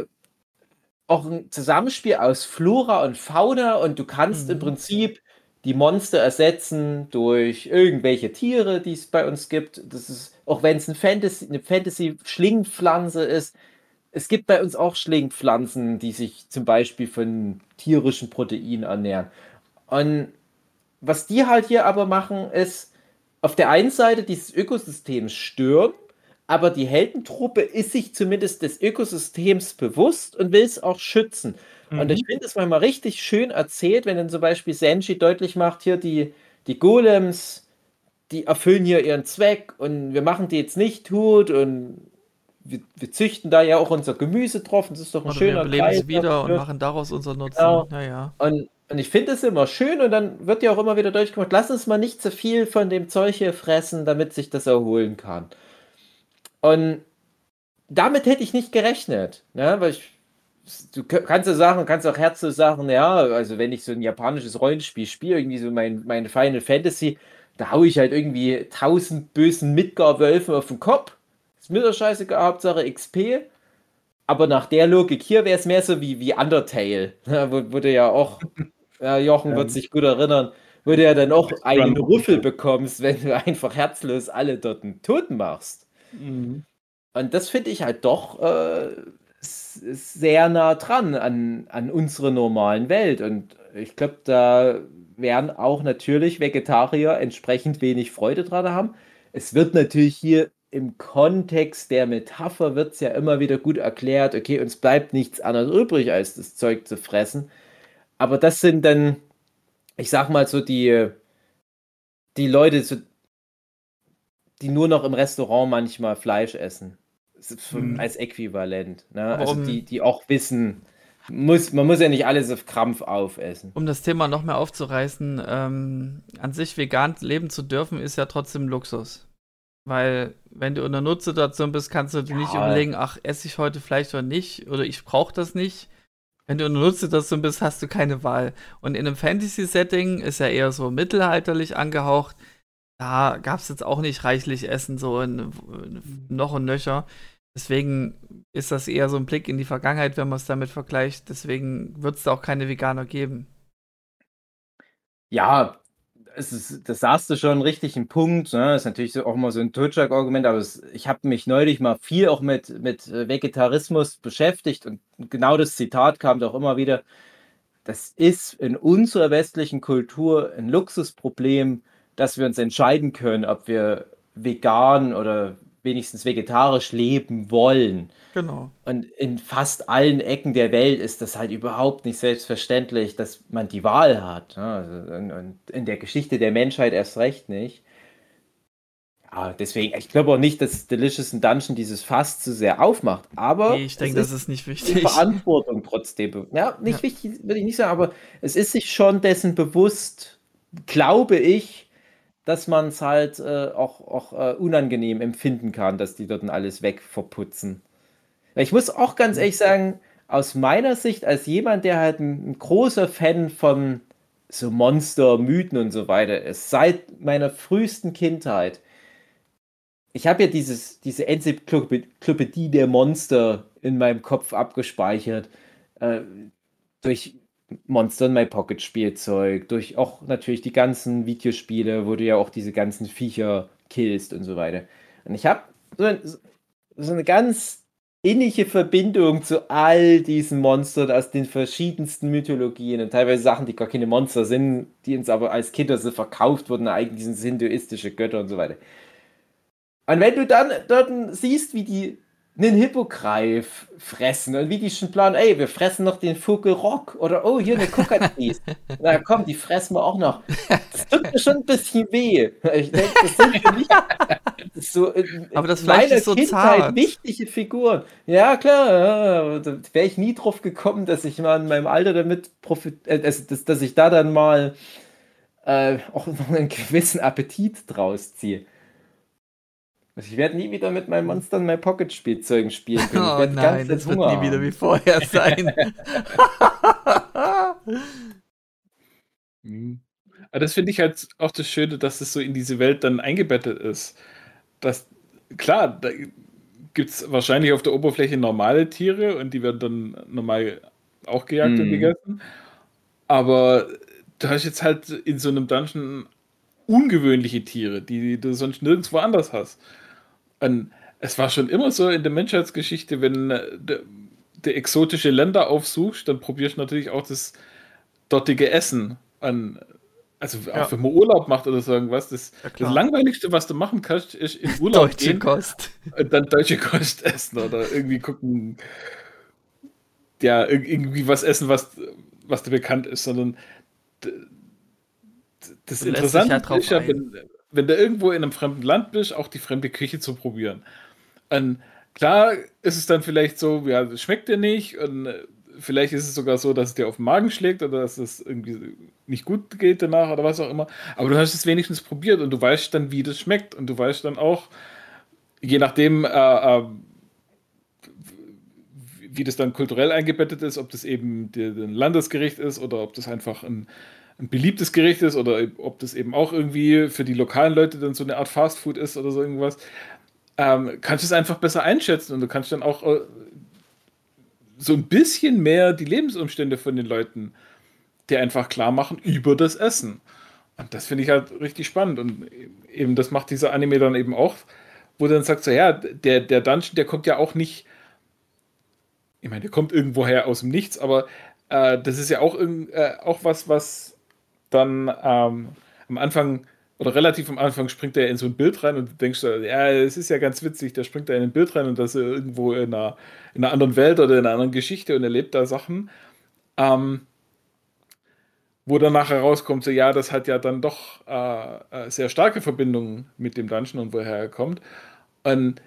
auch ein Zusammenspiel aus Flora und Fauna und du kannst im Mhm. Prinzip die Monster ersetzen durch irgendwelche Tiere, die es bei uns gibt. Das ist, auch wenn es ein Fantasy, eine Fantasy-Schlingpflanze ist, es gibt bei uns auch Schlingpflanzen, die sich zum Beispiel von tierischen Proteinen ernähren. Und was die halt hier aber machen, ist auf der einen Seite dieses Ökosystem stören, aber die Heldentruppe ist sich zumindest des Ökosystems bewusst und will es auch schützen. Und ich Mhm. finde es manchmal richtig schön erzählt, wenn dann zum Beispiel Senshi deutlich macht, hier die, die Golems, die erfüllen hier ihren Zweck und wir machen die jetzt nicht tot und wir, wir züchten da ja auch unser Gemüse drauf und das ist doch ein Oder wir schöner beleben sie Kreislauf. wieder und machen daraus unser Nutzen. Genau. Ja, ja. Und, und ich finde es immer schön und dann wird ja auch immer wieder durchgemacht, lass uns mal nicht zu viel von dem Zeug hier fressen, damit sich das erholen kann. Und damit hätte ich nicht gerechnet, ne? Weil ich, du k- kannst ja sagen, kannst auch herzlich sagen, ja, also wenn ich so ein japanisches Rollenspiel spiele, irgendwie so mein, mein Final Fantasy, da hau ich halt irgendwie tausend bösen Midgar-Wölfen auf den Kopf. Ist mir doch scheißegal, Hauptsache X P. Aber nach der Logik hier wäre es mehr so wie, wie Undertale, ne? Wo, wo du ja auch, ja, Jochen wird Ähm, sich gut erinnern, wo du ja dann auch einen Run. Rüffel bekommst, wenn du einfach herzlos alle dort einen Toten machst. Mhm. Und das finde ich halt doch äh, s- s- sehr nah dran an, an unserer normalen Welt. Und ich glaube, da werden auch natürlich Vegetarier entsprechend wenig Freude dran haben. Es wird natürlich hier im Kontext der Metapher wird es ja immer wieder gut erklärt, okay, uns bleibt nichts anderes übrig, als das Zeug zu fressen. Aber das sind dann, ich sag mal so, die, die Leute, so, die nur noch im Restaurant manchmal Fleisch essen. So Mhm. als Äquivalent. Ne? Aber Also um, die, die auch wissen, muss, man muss ja nicht alles auf Krampf aufessen. um das Thema noch mehr aufzureißen, ähm, an sich vegan leben zu dürfen, ist ja trotzdem Luxus. Weil, wenn du in einer Notsituation bist, kannst du dir nicht Ja, überlegen, ach, esse ich heute Fleisch oder nicht, oder ich brauche das nicht. Wenn du in einer Notsituation bist, hast du keine Wahl. Und in einem Fantasy-Setting ist ja eher so mittelalterlich angehaucht. Da gab es jetzt auch nicht reichlich Essen, so in, noch und nöcher. Deswegen ist das eher so ein Blick in die Vergangenheit, wenn man es damit vergleicht. Deswegen wird es da auch keine Veganer geben. ja, es ist, das sagst du schon richtig einen Punkt. Ne? Das ist natürlich so, auch immer so ein Totschlag-Argument, aber es, ich habe mich neulich mal viel auch mit, mit äh, Vegetarismus beschäftigt und genau das Zitat kam doch immer wieder. Das ist in unserer westlichen Kultur ein Luxusproblem, dass wir uns entscheiden können, ob wir vegan oder wenigstens vegetarisch leben wollen. Genau. Und in fast allen Ecken der Welt ist das halt überhaupt nicht selbstverständlich, dass man die Wahl hat. Ne? Also, und, und in der Geschichte der Menschheit erst recht nicht. Ja, deswegen, ich glaube auch nicht, dass Delicious in Dungeon dieses Fass zu sehr aufmacht. Nee, Aber ich es denke, das ist ist nicht die wichtig. Verantwortung trotzdem. be- Ja, Ja. nicht wichtig, würde ich nicht sagen, aber es ist sich schon dessen bewusst, glaube ich, dass man es halt äh, auch, auch äh, unangenehm empfinden kann, dass die dort alles wegverputzen. Ich muss auch ganz ehrlich sagen, aus meiner Sicht, als jemand, der halt ein, ein großer Fan von so Monster, Mythen und so weiter ist, seit meiner frühesten Kindheit, ich habe ja dieses, diese Enzyklopädie der Monster in meinem Kopf abgespeichert. Äh, durch Monster in My Pocket Spielzeug, durch auch natürlich die ganzen Videospiele, wo du ja auch diese ganzen Viecher killst und so weiter. Und ich habe so, ein, so eine ganz innige Verbindung zu all diesen Monstern aus den verschiedensten Mythologien und teilweise Sachen, die gar keine Monster sind, die uns aber als Kinder so verkauft wurden, eigentlich sind hinduistische Götter und so weiter. Und wenn du dann dort siehst, wie die einen Hippogreif fressen und wie die schon planen, ey, wir fressen noch den Vogel Rock oder oh, hier eine Kokatries. Na komm, die fressen wir auch noch. Das tut mir schon ein bisschen weh. Ich denke, das sind für mich so in, Aber das in Fleisch meiner ist so Kindheit zart. wichtige Figuren. Ja, klar, ja, da wäre ich nie drauf gekommen, dass ich mal in meinem Alter damit profit, äh, dass, dass, dass ich da dann mal äh, auch noch einen gewissen Appetit draus ziehe. Also ich werde nie wieder mit meinem Monster in My Pocket Spielzeugen spielen können. Ich Oh werde die ganze nein, Zeit das wird Hunger nie wieder haben. wie vorher sein. Mhm. Aber das finde ich halt auch das Schöne, dass es so in diese Welt dann eingebettet ist. Dass, klar, da gibt es wahrscheinlich auf der Oberfläche normale Tiere und die werden dann normal auch gejagt und Mhm. gegessen. Aber du hast jetzt halt in so einem Dungeon ungewöhnliche Tiere, die du sonst nirgendwo anders hast. Und es war schon immer so in der Menschheitsgeschichte, wenn äh, du du exotische Länder aufsuchst, dann probierst du natürlich auch das dortige Essen an. Also auch Ja. wenn man Urlaub macht oder so irgendwas, das, Ja, das klar. Langweiligste, was du machen kannst, ist in Urlaub Deutsche gehen Kost. und dann deutsche Kost essen oder irgendwie gucken, ja, ir- irgendwie was essen, was, was dir bekannt ist, sondern d- das Du lässt dich ja Interessante drauf ist ja, ein. wenn, wenn du irgendwo in einem fremden Land bist, auch die fremde Küche zu probieren. Und klar ist es dann vielleicht so, ja, das schmeckt dir nicht und äh, vielleicht ist es sogar so, dass es dir auf den Magen schlägt oder dass es irgendwie nicht gut geht danach oder was auch immer. Aber du hast es wenigstens probiert und du weißt dann, wie das schmeckt und du weißt dann auch, je nachdem, äh, äh, wie das dann kulturell eingebettet ist, ob das eben die, ein Landesgericht ist oder ob das einfach ein, ein beliebtes Gericht ist oder ob das eben auch irgendwie für die lokalen Leute dann so eine Art Fastfood ist oder so irgendwas, ähm, kannst du es einfach besser einschätzen und du kannst dann auch äh, so ein bisschen mehr die Lebensumstände von den Leuten dir einfach klar machen über das Essen. Und das finde ich halt richtig spannend und eben das macht dieser Anime dann eben auch, wo du dann sagst, so ja, der, der Dungeon, der kommt ja auch nicht, ich meine, der kommt irgendwoher aus dem Nichts, aber äh, das ist ja auch, irgend, äh, auch was, was dann ähm, am Anfang oder relativ am Anfang springt er in so ein Bild rein und du denkst, so, ja, es ist ja ganz witzig, der springt da in ein Bild rein und das ist irgendwo in einer, in einer anderen Welt oder in einer anderen Geschichte und erlebt da Sachen, ähm, wo dann nachher rauskommt, so ja, das hat ja dann doch äh, äh, sehr starke Verbindungen mit dem Dungeon und woher er kommt. Und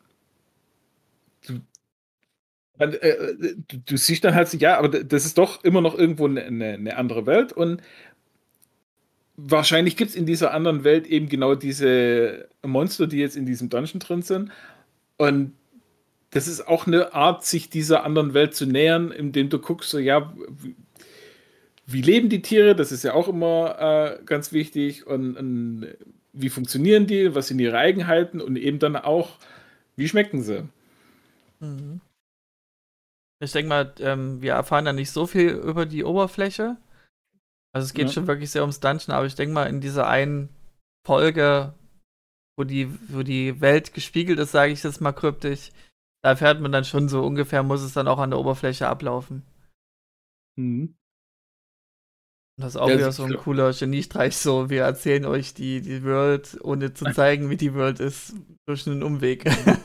du Dann, äh, du, du siehst dann halt, so, ja, aber das ist doch immer noch irgendwo eine, eine, eine andere Welt und wahrscheinlich gibt es in dieser anderen Welt eben genau diese Monster, die jetzt in diesem Dungeon drin sind. Und das ist auch eine Art, sich dieser anderen Welt zu nähern, indem du guckst, so, ja, wie, wie leben die Tiere? Das ist ja auch immer äh, ganz wichtig. Und, und wie funktionieren die? Was sind ihre Eigenheiten? Und eben dann auch, wie schmecken sie? Mhm. Ich denke mal, ähm, wir erfahren da nicht so viel über die Oberfläche. Also es geht Ja. schon wirklich sehr ums Dungeon, aber ich denke mal, in dieser einen Folge, wo die, wo die Welt gespiegelt ist, sage ich jetzt mal kryptisch, da erfährt man dann schon so ungefähr, muss es dann auch an der Oberfläche ablaufen. Mhm. Und das ist auch Ja, wieder so ein sicher. cooler Geniestreich, so wir erzählen euch die, die World, ohne zu zeigen, wie die World ist, durch einen Umweg.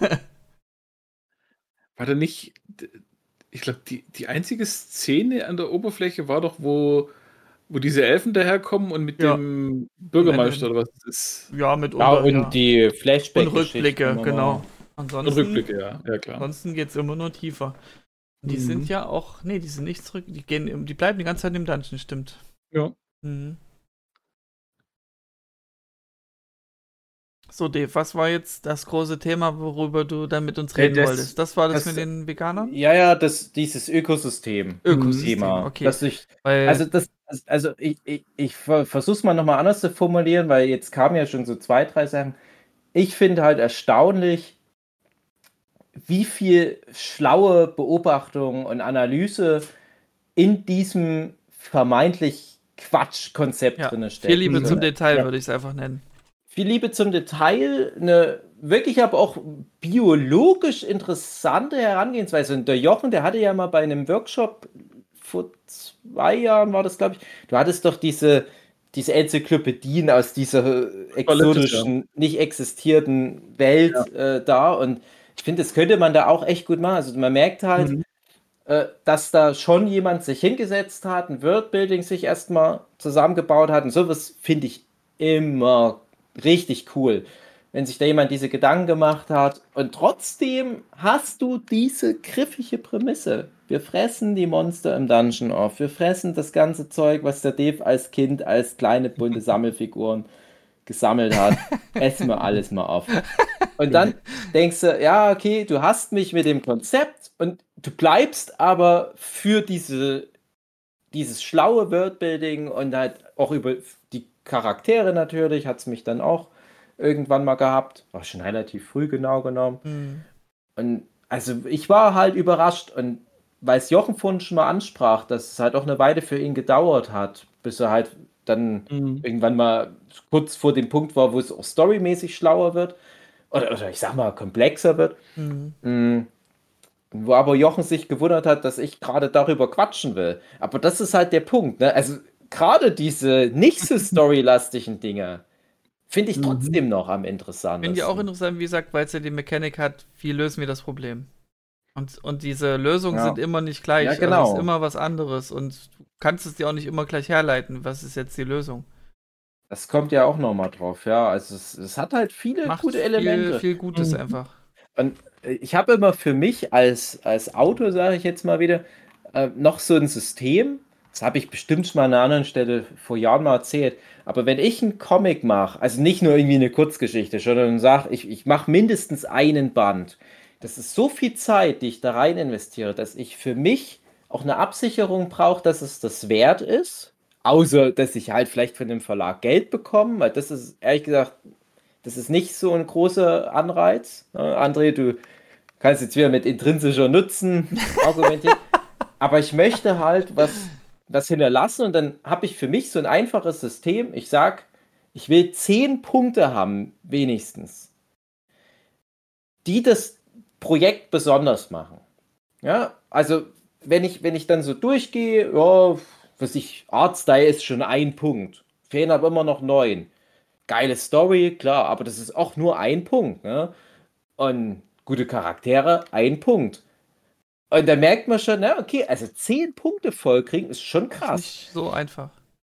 War da nicht, ich glaube, die, die einzige Szene an der Oberfläche war doch, wo, wo diese Elfen daherkommen und mit Ja. dem Bürgermeister oder was das ist. Ja, Ja, mitunter, und ja. die Und Flashback-Geschichten Rückblicke, nochmal. genau. Und Ansonsten, Rückblicke, ja, ja klar. ansonsten geht es immer nur tiefer. Und die Mhm. sind ja auch, nee, die sind nicht zurück, die gehen, im- die bleiben die ganze Zeit im Dungeon, stimmt. Ja. Mhm. So, Dave, was war jetzt das große Thema, worüber du dann mit uns Ja, reden das- wolltest? Das war das, das- mit den Veganern? Ja, ja, das, dieses Ökosystem. Ökosystem, Thema. okay. Dass ich, Weil, also das, also ich, ich, ich versuche es mal nochmal anders zu formulieren, weil jetzt kamen ja schon so zwei, drei Sachen. ich finde halt erstaunlich, wie viel schlaue Beobachtung und Analyse in diesem vermeintlich Quatschkonzept Ja, drin steckt. viel Liebe Mhm. zum Detail, Ja. würde ich es einfach nennen. Viel Liebe zum Detail, eine wirklich aber auch biologisch interessante Herangehensweise. Und der Jochen, der hatte ja mal bei einem Workshop vor zwei Jahren, war das, glaube ich, du hattest doch diese, diese Enzyklopädien aus dieser exotischen, nicht existierten Welt äh, da. Und ich finde, das könnte man da auch echt gut machen. Also man merkt halt, Mhm. äh, dass da schon jemand sich hingesetzt hat, ein Wordbuilding sich erstmal zusammengebaut hat. Und sowas finde ich immer richtig cool, wenn sich da jemand diese Gedanken gemacht hat. Und trotzdem hast du diese griffige Prämisse. Wir fressen die Monster im Dungeon auf. Wir fressen das ganze Zeug, was der Dave als Kind, als kleine bunte Sammelfiguren gesammelt hat. Essen wir alles mal auf. Und dann denkst du, ja, okay, du hast mich mit dem Konzept und du bleibst aber für diese, dieses schlaue Worldbuilding und halt auch über die Charaktere natürlich, hat es mich dann auch irgendwann mal gehabt. War schon relativ früh genau genommen. Mhm. Und also ich war halt überrascht und weil es Jochen vorhin schon mal ansprach, dass es halt auch eine Weile für ihn gedauert hat, bis er halt dann Mhm. irgendwann mal kurz vor dem Punkt war, wo es auch storymäßig schlauer wird. Oder, oder ich sag mal komplexer wird. Mhm. Mm, Wo aber Jochen sich gewundert hat, dass ich gerade darüber quatschen will. Aber das ist halt der Punkt. Ne? Also gerade diese nicht so storylastigen Dinge finde ich Mhm. trotzdem noch am Finde interessantesten. ich auch interessant, wie gesagt, weil es ja die Mechanik hat, wie lösen wir das Problem. Und, und diese Lösungen Ja. sind immer nicht gleich. Ja, genau. Also es ist immer was anderes. Und du kannst es dir auch nicht immer gleich herleiten. Was ist jetzt die Lösung? Das kommt ja auch nochmal drauf, ja. Also es, es hat halt viele Macht gute viel, Elemente. viel Gutes Mhm. einfach. Und äh, ich habe immer für mich als, als Autor, sage ich jetzt mal wieder, äh, noch so ein System. Das habe ich bestimmt schon mal an einer anderen Stelle vor Jahren mal erzählt. Aber wenn ich einen Comic mache, also nicht nur irgendwie eine Kurzgeschichte, sondern sage, ich, ich mache mindestens einen Band. Das ist so viel Zeit, die ich da rein investiere, dass ich für mich auch eine Absicherung brauche, dass es das wert ist. Außer, dass ich halt vielleicht von dem Verlag Geld bekomme, weil das ist, ehrlich gesagt, das ist nicht so ein großer Anreiz. Ne? André, du kannst jetzt wieder mit intrinsischer Nutzen argumentieren. Aber ich möchte halt was, was hinterlassen und dann habe ich für mich so ein einfaches System. Ich sage, ich will zehn Punkte haben, wenigstens, die das Projekt besonders machen. Ja, also wenn ich, wenn ich dann so durchgehe, ja, was ich, Artstyle ist schon ein Punkt. Fehlen aber immer noch neun. Geile Story, klar, aber das ist auch nur ein Punkt. Ne? Und gute Charaktere, ein Punkt. Und da merkt man schon, na, okay, also zehn Punkte vollkriegen ist schon Ist krass. nicht so einfach.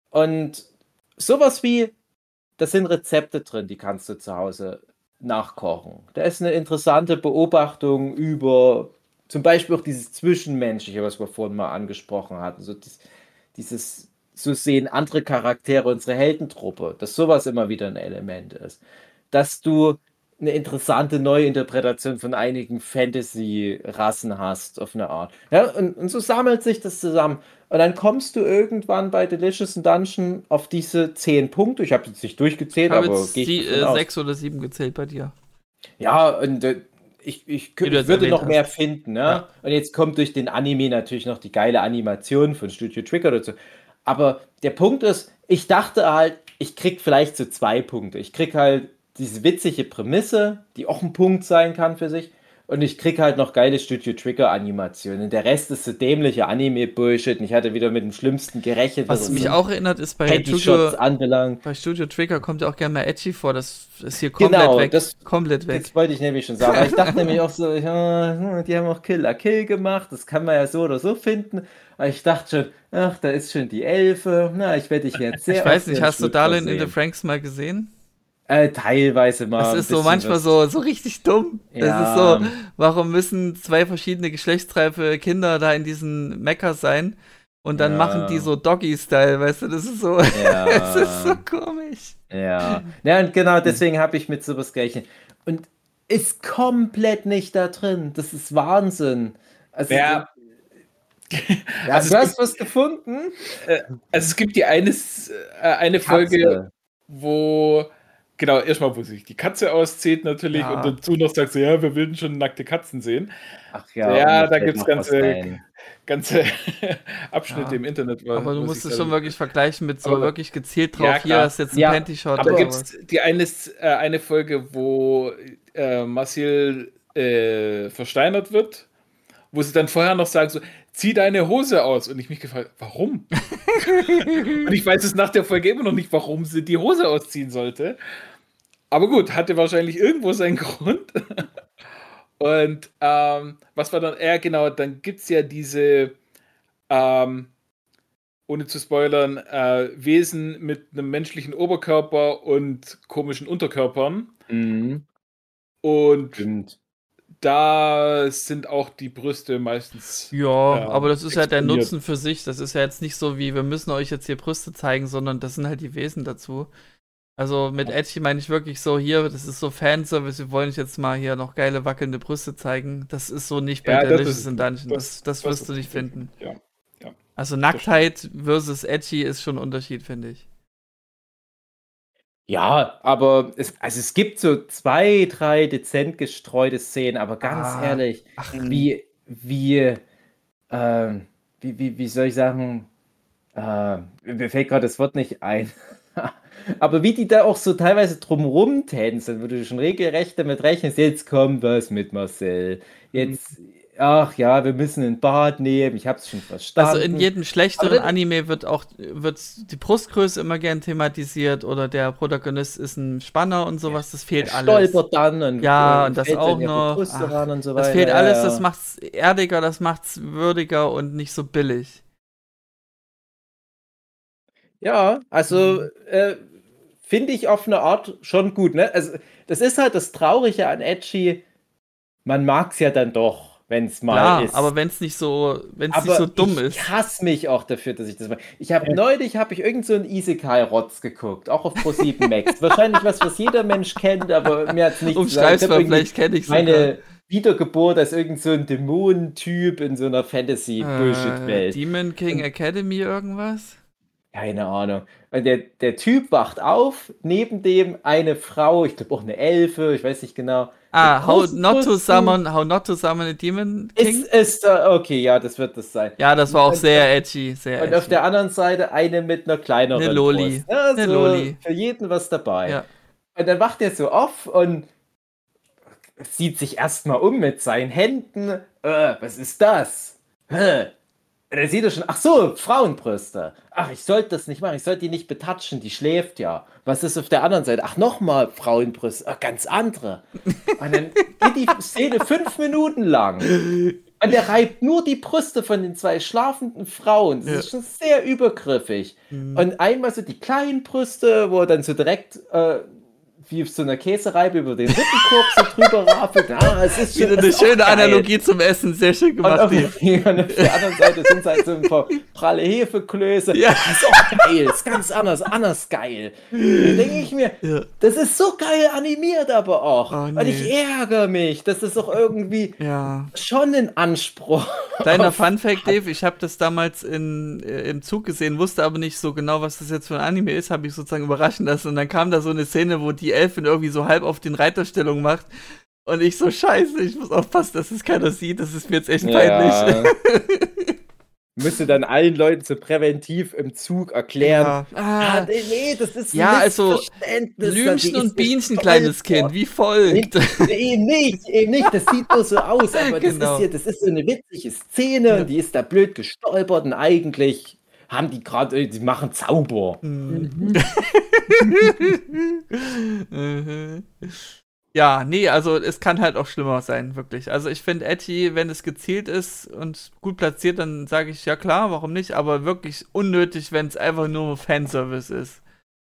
Und sowas wie, das sind Rezepte drin, die kannst du zu Hause nachkochen. Da ist eine interessante Beobachtung über zum Beispiel auch dieses Zwischenmenschliche, was wir vorhin mal angesprochen hatten. So dies, dieses, so sehen andere Charaktere unsere Heldentruppe, dass sowas immer wieder ein Element ist. Dass du eine interessante Neuinterpretation von einigen Fantasy-Rassen hast, auf eine Art. Ja, und, und so sammelt sich das zusammen. Und dann kommst du irgendwann bei Delicious Dungeon auf diese zehn Punkte. Ich habe jetzt nicht durchgezählt, Ich habe aber jetzt gehe ich die, davon äh, aus. sechs oder sieben gezählt bei dir. Ja, und äh, ich, ich, Wie du ich jetzt würde erwähnt noch hast. mehr finden. Ne? Ja. Und jetzt kommt durch den Anime natürlich noch die geile Animation von Studio Trigger dazu. Aber der Punkt ist, ich dachte halt, ich krieg vielleicht so zwei Punkte. Ich krieg halt diese witzige Prämisse, die auch ein Punkt sein kann für sich. Und ich krieg halt noch geile Studio Trigger Animationen. Der Rest ist so dämliche Anime-Bullshit. Und ich hatte wieder mit dem Schlimmsten gerechnet, Was es mich so auch erinnert, ist bei Headshot Studio, anbelangt. bei Studio Trigger kommt ja auch gerne mal Edgy vor. Das ist hier komplett Genau, weg. das- komplett weg. Das wollte ich nämlich schon sagen. Weil ich dachte nämlich auch so, ja, die haben auch Killer Kill gemacht. Das kann man ja so oder so finden. Aber ich dachte schon, ach, da ist schon die Elfe. Na, ich werde dich jetzt sehr Ich weiß oft nicht, in hast du Schlüpfer Darlin in the sehen. Franxx mal gesehen? Äh, teilweise mal. Das ein ist so bisschen manchmal was. so, so richtig dumm. Das Ja. ist so, warum müssen zwei verschiedene geschlechtsreife Kinder da in diesen Mechas sein? Und dann Ja. machen die so Doggy-Style, weißt du, das ist so, Ja. es ist so komisch. Ja. Ja, und genau deswegen habe ich mit sowas gerechnet. Und ist komplett nicht da drin. Das ist Wahnsinn. Also, Ja. ja, Also du es hast was gefunden? Also es gibt die eine, äh, eine Folge, Katze. wo genau, erstmal, wo sich die Katze auszieht natürlich Ja. und dazu noch sagt so, ja, wir würden schon nackte Katzen sehen. Ach ja, Ja, mir da fällt gibt es noch was ganze, ein. ganze Abschnitte Ja. im Internet. wo- Aber du wo musst sich es da- schon wirklich vergleichen mit so Aber- wirklich gezielt drauf, Ja, hier klar. ist jetzt ein Ja, Panty-Shot Aber oder gibt sowas. es die eine, äh, eine Folge, wo äh, Marcel äh, versteinert wird, wo sie dann vorher noch sagen so, zieh deine Hose aus. Und ich mich gefragt, warum? Und ich weiß es nach der Folge immer noch nicht, warum sie die Hose ausziehen sollte. Aber gut, hatte wahrscheinlich irgendwo seinen Grund. Und ähm, was war dann, ja genau, dann gibt es ja diese, ähm, ohne zu spoilern, äh, Wesen mit einem menschlichen Oberkörper und komischen Unterkörpern. Mhm, Und stimmt. da sind auch die Brüste meistens. Ja, ähm, aber das ist ja der exponiert. Nutzen für sich. Das ist ja jetzt nicht so wie, wir müssen euch jetzt hier Brüste zeigen, sondern das sind halt die Wesen dazu. Also mit Edgy meine ich wirklich so, hier, das ist so Fanservice, wir wollen euch jetzt mal hier noch geile wackelnde Brüste zeigen. Das ist so nicht bei Ja, das Delicious ist- in Dungeon. Das, das- das, das wirst du ist nicht richtig. finden. Ja. Also Nacktheit versus Edgy ist schon ein Unterschied, finde ich. Ja, aber es, also es gibt so zwei, drei dezent gestreute Szenen, aber ganz Ah, ehrlich, ach, wie, wie, ähm, wie, wie, wie soll ich sagen, äh, mir fällt gerade das Wort nicht ein. Aber wie die da auch so teilweise drumrum tänzeln, wo du schon regelrecht damit rechnest, jetzt kommt was mit Marcel. Jetzt, ach ja, wir müssen ein Bad nehmen, ich hab's schon verstanden. Also in jedem schlechteren Aber das- Anime wird auch wird die Brustgröße immer gern thematisiert oder der Protagonist ist ein Spanner und sowas. Das fehlt alles. stolpert dann und, Ja, äh, und das fällt dann auch ihre noch. Brüste Ach, ran und so Das weiter. fehlt Ja, alles, ja. das macht's erdiger, das macht's würdiger und nicht so billig. Ja, also Mhm. äh, finde ich auf eine Art schon gut, ne? Also, das ist halt das Traurige an Edgy, man mag es ja dann doch, wenn es mal Klar, ist. aber wenn es nicht so, wenn es nicht Aber so dumm ich ist. hasse mich auch dafür, dass ich das mache. Ich habe Ja. neulich habe ich irgend so einen Isekai-Rotz geguckt, auch auf ProSieben Max. Wahrscheinlich was, was jeder Mensch kennt, aber mir hat es nichts Umschreib's Ich hab mal, irgendwie vielleicht kenne ich es meine Wiedergeburt als irgend so ein Dämonentyp in so einer äh, Fantasy-Bullshit-Welt. Demon King Academy irgendwas? Keine Ahnung. Und der, der Typ wacht auf, neben dem eine Frau, ich glaube auch eine Elfe, ich weiß nicht genau. Ah, mit how großen not to Brüsten. summon, how not to summon a Demon King? Ist, ist, äh, okay, ja, das wird das sein. Ja, das war auch Und- sehr edgy, sehr Und auf edgy. der anderen Seite eine mit einer kleineren Eine Loli. Brust. Ja, Eine so Loli. Für jeden was dabei. Ja. Und dann wacht er so auf und sieht sich erstmal um mit seinen Händen. Äh, was ist das? Hä? Und dann sieht er schon, ach so, Frauenbrüste. Ach, ich sollte das nicht machen, ich sollte die nicht betatschen, die schläft ja. Was ist auf der anderen Seite? Ach, nochmal Frauenbrüste, ach, ganz andere. Und dann geht die Szene fünf Minuten lang. Und er reibt nur die Brüste von den zwei schlafenden Frauen. Das Ja. ist schon sehr übergriffig. Mhm. Und einmal so die kleinen Brüste, wo er dann so direkt äh, wie auf so einer Käsereibe über den Rippenkorb so drüber raffelt. Ah, es ist schon Wieder eine ist auch schöne geil. Analogie zum Essen, sehr schön Und gemacht. auf, Dave. und auf der anderen Seite sind es halt so ein paar pralle Hefeklöße. Ja. Das ist auch geil, das ist ganz anders, anders geil. Da denke ich mir, Ja. das ist so geil animiert aber auch. Oh, Und ich nee. ärgere mich, das ist auch irgendwie Ja. schon ein Anspruch. Kleiner auf- Fun Fact, Dave, ich habe das damals in, äh, im Zug gesehen, wusste aber nicht so genau, was das jetzt für ein Anime ist, habe ich sozusagen überraschen lassen. Und dann kam da so eine Szene, wo die Elfin irgendwie so halb auf den Reiterstellung macht. Und ich so, scheiße, ich muss aufpassen, dass es keiner sieht, das ist mir jetzt echt peinlich. Ja. Müsste dann allen Leuten so präventiv im Zug erklären. Ja. Ah, Ah, nee, nee, das ist ein ja, also, Missverständnis. Blümchen Die ist und Bienchen, gestolpert. kleines Kind, wie folgt. Nee, eben nicht, eben nicht, das sieht nur so aus, aber das Genau. ist hier, das ist so eine witzige Szene Ja. und die ist da blöd gestolpert und eigentlich haben die gerade, die machen Zauber. Mhm. Mhm. Ja, nee, also es kann halt auch schlimmer sein, wirklich. Also ich finde Edgy, wenn es gezielt ist und gut platziert, dann sage ich, ja klar, warum nicht, aber wirklich unnötig, wenn es einfach nur Fanservice ist.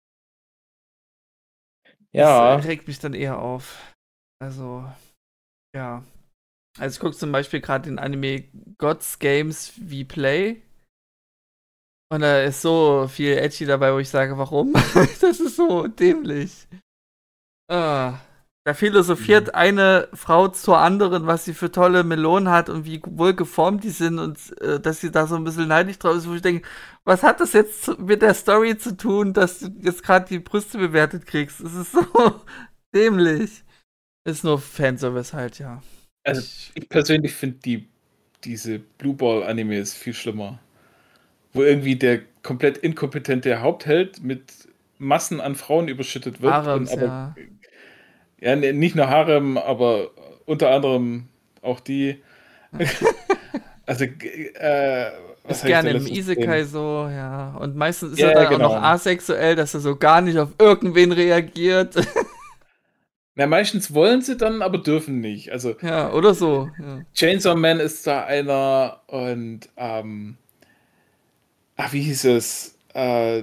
Ja, Das äh, regt mich dann eher auf. Also, ja. Also ich gucke zum Beispiel gerade den Anime Gods Games We Play. Und da ist so viel Edgy dabei, wo ich sage, warum? Das ist so dämlich. Ah. Da philosophiert eine Frau zur anderen, was sie für tolle Melonen hat und wie wohl geformt die sind und äh, dass sie da so ein bisschen neidisch drauf ist, wo ich denke, was hat das jetzt zu- mit der Story zu tun, dass du jetzt gerade die Brüste bewertet kriegst? Es ist so dämlich. Ist nur Fanservice halt, ja. Also ich persönlich finde die, diese Blue Ball-Animes viel schlimmer. Wo irgendwie der komplett inkompetente Hauptheld mit Massen an Frauen überschüttet wird. Harems, und aber, ja. ja, ne, nicht nur Harem, aber unter anderem auch die. also, g- äh, was Ist hab ich gerne da im letztens Isekai gesehen? so, ja. Und meistens ist Ja, er dann genau. auch noch asexuell, dass er so gar nicht auf irgendwen reagiert. Na, meistens wollen sie dann, aber dürfen nicht. Also, ja, oder so. Ja. Chainsaw Man ist da einer und, ähm, ach, wie hieß es? Äh,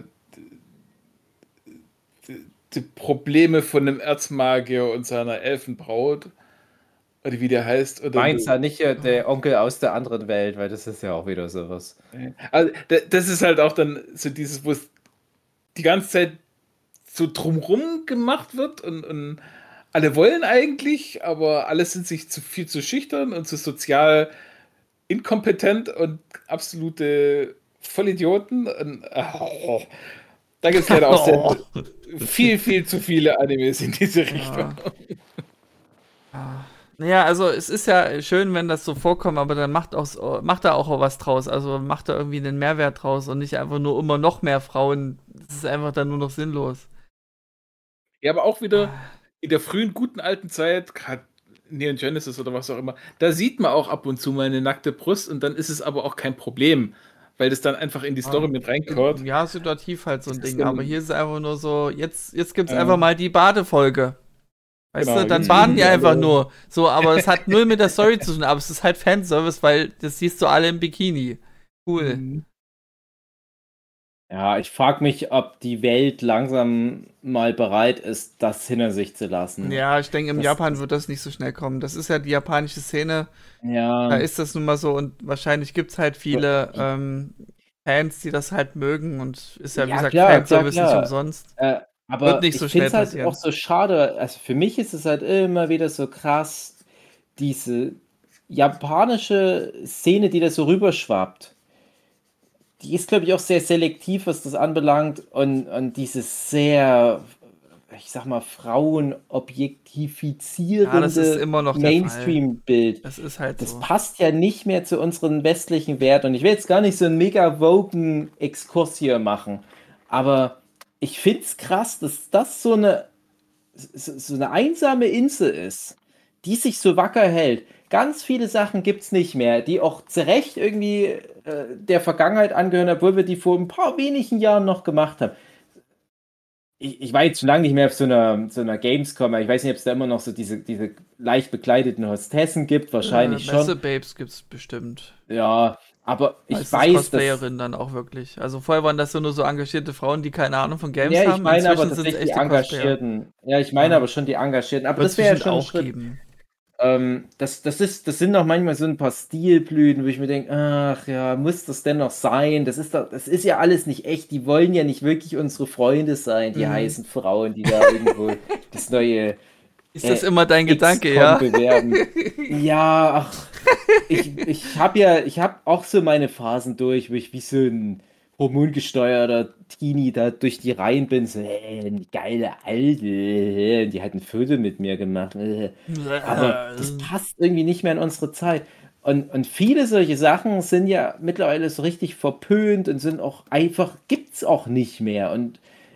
die, die Probleme von einem Erzmagier und seiner Elfenbraut. Oder wie der heißt. Oder Meins ja nicht äh, der Onkel aus der anderen Welt, weil das ist ja auch wieder sowas. Also, da- das ist halt auch dann so dieses, wo es die ganze Zeit so drumrum gemacht wird und, und alle wollen eigentlich, aber alle sind sich zu viel zu schüchtern und zu sozial inkompetent und absolute Vollidioten. Und, oh, da gibt es leider auch sehr, viel, viel zu viele Animes in diese Richtung. Ah. Naja, also es ist ja schön, wenn das so vorkommt, aber dann macht, auch, macht er auch was draus. Also macht er irgendwie einen Mehrwert draus und nicht einfach nur immer noch mehr Frauen. Das ist einfach dann nur noch sinnlos. Ja, aber auch wieder in der frühen, guten alten Zeit, gerade Neon Genesis oder was auch immer, da sieht man auch ab und zu mal eine nackte Brust und dann ist es aber auch kein Problem, weil das dann einfach in die Story mit reingehört. Ja, situativ halt so ein Das ist Ding. dann- Aber hier ist es einfach nur so, jetzt, jetzt gibt's Ja. einfach mal die Badefolge. Weißt Genau, du, dann jetzt baden die liegen die einfach alle- nur. So, aber es hat null mit der Story zu tun, aber es ist halt Fanservice, weil das siehst du alle im Bikini. Cool. Mhm. Ja, ich frage mich, ob die Welt langsam mal bereit ist, das hinter sich zu lassen. Ja, ich denke, im Das- Japan das- wird das nicht so schnell kommen. Das ist ja die japanische Szene. Ja, Da ist das nun mal so und wahrscheinlich gibt es halt viele ähm, Fans, die das halt mögen und ist ja, wie Ja, gesagt, klar, Fanservice klar, nicht klar. umsonst. äh, aber Wird nicht ich so finde schnell es halt passieren. auch so schade. Also für mich ist es halt immer wieder so krass, diese japanische Szene, die da so rüberschwappt. Die ist, glaube ich, auch sehr selektiv, was das anbelangt und, und dieses sehr, ich sag mal, frauenobjektifizierende Ja, das ist immer noch der Fall. Mainstream-Bild. Das ist halt Das so. passt ja nicht mehr zu unseren westlichen Werten. Und ich will jetzt gar nicht so einen mega woken Exkurs hier machen, aber ich finde es krass, dass das so eine, so, so eine einsame Insel ist, die sich so wacker hält. Ganz viele Sachen gibt es nicht mehr, die auch zu Recht irgendwie äh, der Vergangenheit angehören, obwohl wir die vor ein paar wenigen Jahren noch gemacht haben. Ich, ich war jetzt schon lange nicht mehr auf so einer, so einer Gamescom, aber ich weiß nicht, ob es da immer noch so diese, diese leicht bekleideten Hostessen gibt, wahrscheinlich äh, schon. Messe-Babes gibt's bestimmt. Ja, aber ich Meistens weiß, dass. Cosplayerinnen dann auch wirklich. Also vorher waren das so nur so engagierte Frauen, die keine Ahnung von Games Ja, ich haben. meine aber Inzwischen sind's tatsächlich die echte Cosplayer. Engagierten. Ja, ich meine Ja. aber schon die Engagierten. Aber Wird's das wäre ja bestimmt schon ein auch Schritt. geben. Ähm, das, das ist, das sind doch manchmal so ein paar Stilblüten, wo ich mir denke, ach ja, muss das denn noch sein? Das ist doch, das ist ja alles nicht echt. Die wollen ja nicht wirklich unsere Freunde sein, die Mhm. heißen Frauen, die da irgendwo das neue Ist das Äh, immer dein Gedanke, X-Con ja? bewerben. Ja, ach, ich, ich habe ja, ich habe auch so meine Phasen durch, wo ich wie so ein hormongesteuerter Teenie da durch die Reihen bin, so, äh, eine geile Alte, die hat ein Foto mit mir gemacht. Äh. Aber das passt irgendwie nicht mehr in unsere Zeit. Und, und viele solche Sachen sind ja mittlerweile so richtig verpönt und sind auch einfach, gibt's auch nicht mehr. Und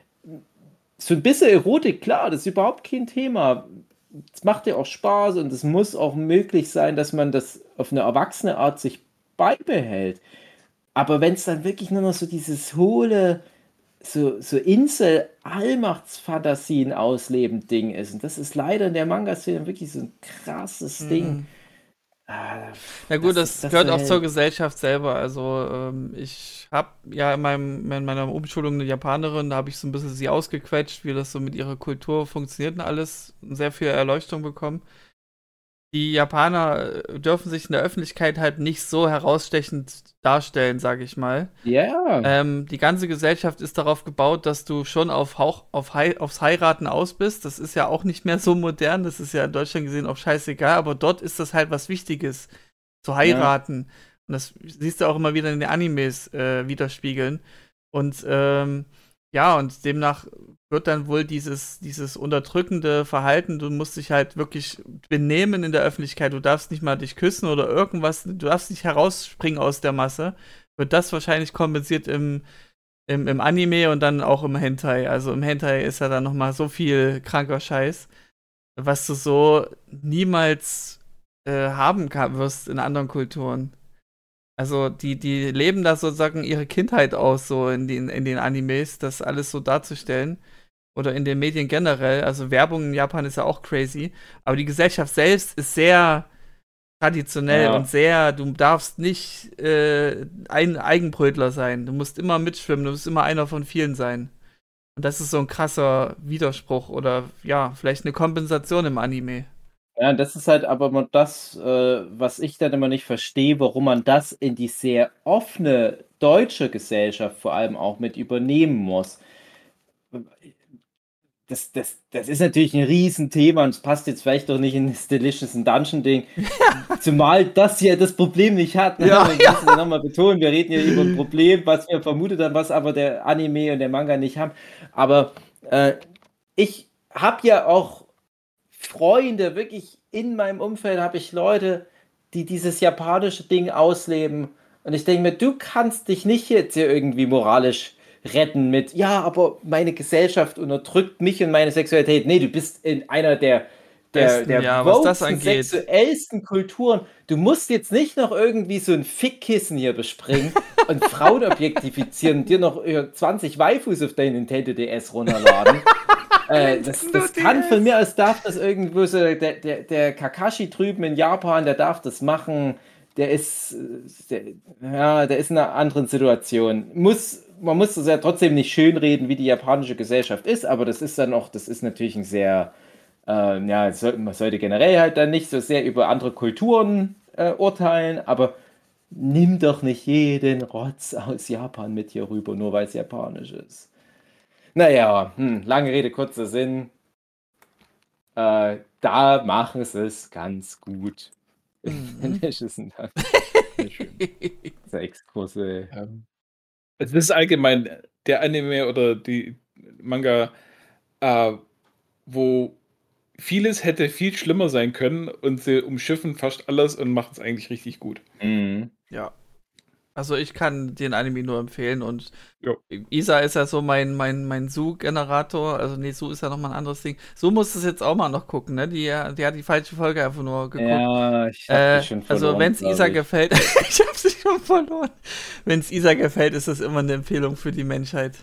so ein bisschen Erotik, klar, das ist überhaupt kein Thema. Es macht ja auch Spaß und es muss auch möglich sein, dass man das auf eine erwachsene Art sich beibehält. Aber wenn es dann wirklich nur noch so dieses hohle, so, so Insel-Allmachtsfantasien ausleben Ding ist, und das ist leider in der Manga-Szene wirklich so ein krasses Ding. Ah, Ja gut, das- das, das gehört auch wär- zur Gesellschaft selber. Also ähm, ich habe ja in, meinem, in meiner Umschulung eine Japanerin, da habe ich so ein bisschen sie ausgequetscht, wie das so mit ihrer Kultur funktioniert und alles, und sehr viel Erleuchtung bekommen. die Japaner äh, dürfen sich in der Öffentlichkeit halt nicht so herausstechend darstellen, sage ich mal. Ja. Ähm, die ganze Gesellschaft ist darauf gebaut, dass du schon auf Hauch, auf Hei- aufs Heiraten aus bist. Das ist ja auch nicht mehr so modern. Das ist ja in Deutschland gesehen auch scheißegal. Aber dort ist das halt was Wichtiges, zu heiraten. Und das siehst du auch immer wieder in den Animes äh, widerspiegeln. Und ähm, ja, und demnach wird dann wohl dieses, dieses unterdrückende Verhalten, du musst dich halt wirklich benehmen in der Öffentlichkeit, du darfst nicht mal dich küssen oder irgendwas, du darfst nicht herausspringen aus der Masse, wird das wahrscheinlich kompensiert im, im, im Anime und dann auch im Hentai. Also im Hentai ist ja dann nochmal so viel kranker Scheiß, was du so niemals äh, haben kann, wirst in anderen Kulturen. Also die, die leben da sozusagen ihre Kindheit aus, so in den, in den Animes, das alles so darzustellen. Oder in den Medien generell. Also Werbung in Japan ist ja auch crazy. Aber die Gesellschaft selbst ist sehr traditionell Ja. und sehr, du darfst nicht äh, ein Eigenbrötler sein. Du musst immer mitschwimmen, du musst immer einer von vielen sein. Und das ist so ein krasser Widerspruch oder ja, vielleicht eine Kompensation im Anime. Ja, das ist halt aber mal das, äh, was ich dann immer nicht verstehe, warum man das in die sehr offene deutsche Gesellschaft vor allem auch mit übernehmen muss. Das, das, das ist natürlich ein Riesenthema und es passt jetzt vielleicht doch nicht in das Delicious in Dungeon Ding. Zumal das hier das Problem nicht hat. Ne? Ja, Wir müssen ja nochmal betonen, wir reden hier über ein Problem, was wir vermutet haben, was aber der Anime und der Manga nicht haben. Aber äh, ich habe ja auch Freunde, wirklich in meinem Umfeld habe ich Leute, die dieses japanische Ding ausleben. Und ich denke mir, du kannst dich nicht jetzt hier irgendwie moralisch retten mit, ja, aber meine Gesellschaft unterdrückt mich und meine Sexualität. Nee, du bist in einer der, der, Besten, der ja, was das wokesten, angeht. sexuellsten Kulturen. Du musst jetzt nicht noch irgendwie so ein Fickkissen hier bespringen und Frauen objektifizieren und dir noch äh, zwanzig Waifus auf dein Nintendo D S runterladen. Äh, das, das kann von mir aus, darf das irgendwo so, der, der, der Kakashi drüben in Japan, der darf das machen, der ist, äh, der, ja, der ist in einer anderen Situation. Muss, man muss das ja trotzdem nicht schönreden, wie die japanische Gesellschaft ist, aber das ist dann auch, das ist natürlich ein sehr, äh, ja, soll, man sollte generell halt dann nicht so sehr über andere Kulturen äh, urteilen, aber nimm doch nicht jeden Rotz aus Japan mit hier rüber, nur weil es japanisch ist. Naja, hm, lange Rede, kurzer Sinn. Äh, da machen sie es ganz gut. Mhm. Das ist ein sehr schön. Dieser Exkurse. Ähm, Also das ist allgemein der Anime oder die Manga, äh, wo vieles hätte viel schlimmer sein können und sie umschiffen fast alles und machen es eigentlich richtig gut. Mhm. Ja. Also ich kann den Anime nur empfehlen und Ja. Isa ist ja so mein, mein, mein Su-Generator, also nee, Su ist ja nochmal ein anderes Ding. Su muss es jetzt auch mal noch gucken, ne? Die, die hat die falsche Folge einfach nur geguckt. Ja, ich hab Äh, die schon verloren. also wenn es glaub Isa ich. gefällt, ich habe sie schon verloren. Wenn es Isa gefällt, ist das immer eine Empfehlung für die Menschheit.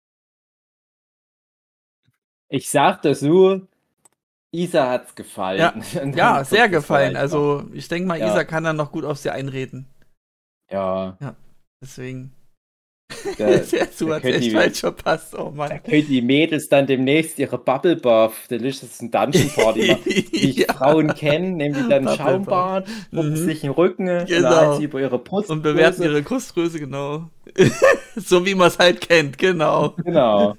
Ich sag das so, Isa hat's gefallen. Ja, Und dann ja, guckt sehr das gefallen. vielleicht Also ich denke mal, Ja. Isa kann dann noch gut auf sie einreden. noch. Ja, Deswegen. da, Der Su da hat können echt die, falsch verpasst, oh da Mann. können die Mädels dann demnächst ihre Bubble Buff Delicious Dungeon Party machen. Wie ich Ja. Frauen kenne, nehmen die dann Bubble Schaumbad, ruppen Mhm. sich den Rücken und Genau. dann halten sie über ihre Brust. Und bewerten ihre Brustgröße, genau. So wie man es halt kennt, genau. Genau.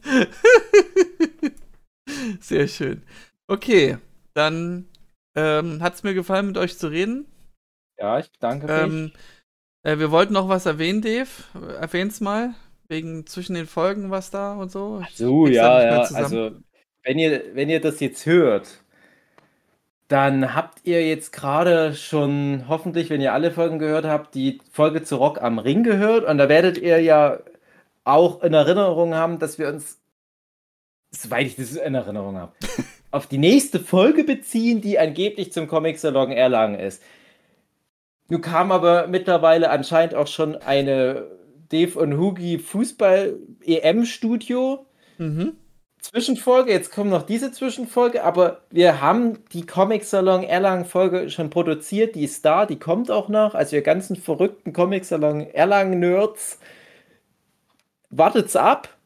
Sehr schön. Okay, dann ähm, hat es mir gefallen, mit euch zu reden. Ja, ich danke Ähm, mich. äh, wir wollten noch was erwähnen, Dave. Erwähn's mal. Wegen zwischen den Folgen, was da und so. Ich So, krieg's da ja, nicht mehr ja. zusammen. Also, wenn ihr, wenn ihr das jetzt hört, dann habt ihr jetzt gerade schon, hoffentlich, wenn ihr alle Folgen gehört habt, die Folge zu Rock am Ring gehört. Und da werdet ihr ja auch in Erinnerung haben, dass wir uns, soweit ich das in Erinnerung habe, auf die nächste Folge beziehen, die angeblich zum Comic-Salon Erlangen ist. Nun kam aber mittlerweile anscheinend auch schon eine Dave und Hugi Fußball-E M-Studio. Mhm. Zwischenfolge, jetzt kommt noch diese Zwischenfolge, aber wir haben die Comic-Salon Erlangen-Folge schon produziert, die ist da, die kommt auch noch. Also ihr ganzen verrückten Comic-Salon Erlangen-Nerds, wartet's ab.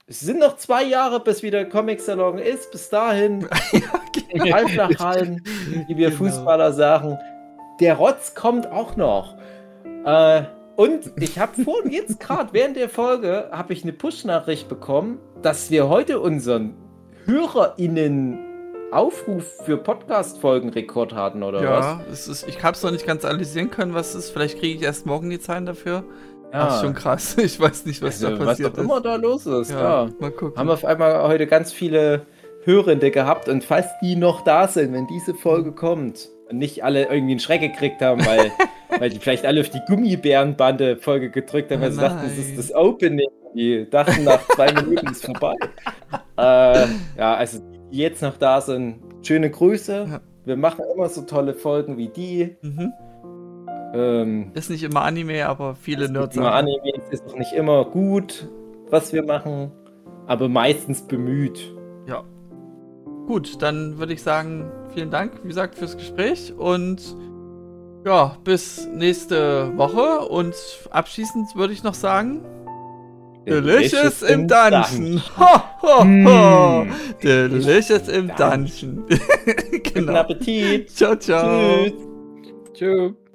es sind noch zwei Jahre, bis wieder Comic-Salon ist. Bis dahin, Halbflachhallen, wie wir Genau. Fußballer sagen. Der Rotz kommt auch noch. Äh, und ich habe vorhin jetzt gerade während der Folge habe ich eine Push-Nachricht bekommen, dass wir heute unseren HörerInnen Aufruf für Podcast-Folgen-Rekord hatten, oder was? Ja, es ist, ich habe es noch nicht ganz analysieren können, was es ist. Vielleicht kriege ich erst morgen die Zahlen dafür. Ja. Das ist schon krass. Ich weiß nicht, was Also, da passiert was auch immer da los ist. Ja, Ja. mal gucken. Haben wir auf einmal heute ganz viele Hörende gehabt und falls die noch da sind, wenn diese Folge kommt und nicht alle irgendwie einen Schreck gekriegt haben, weil, weil die vielleicht alle auf die Gummibärenbande-Folge gedrückt haben, weil sie Oh dachten, das nein. ist das Opening. Die dachten, nach zwei Minuten ist vorbei. Äh, ja, also die jetzt noch da sind, schöne Grüße. Ja. Wir machen immer so tolle Folgen wie die. Mhm. Ähm, Ist nicht immer Anime, aber viele es Nerds gibt immer sagen. Anime, es ist auch nicht immer gut, was wir machen, aber meistens bemüht. Ja. Gut, dann würde ich sagen, vielen Dank, wie gesagt, fürs Gespräch und ja, bis nächste Woche und abschließend würde ich noch sagen, Delicious im Dungeon. Ho, ho, ho. Mm. Delicious im Dungeon. Guten Genau. Appetit. Ciao, ciao. Tschüss. Tschüss.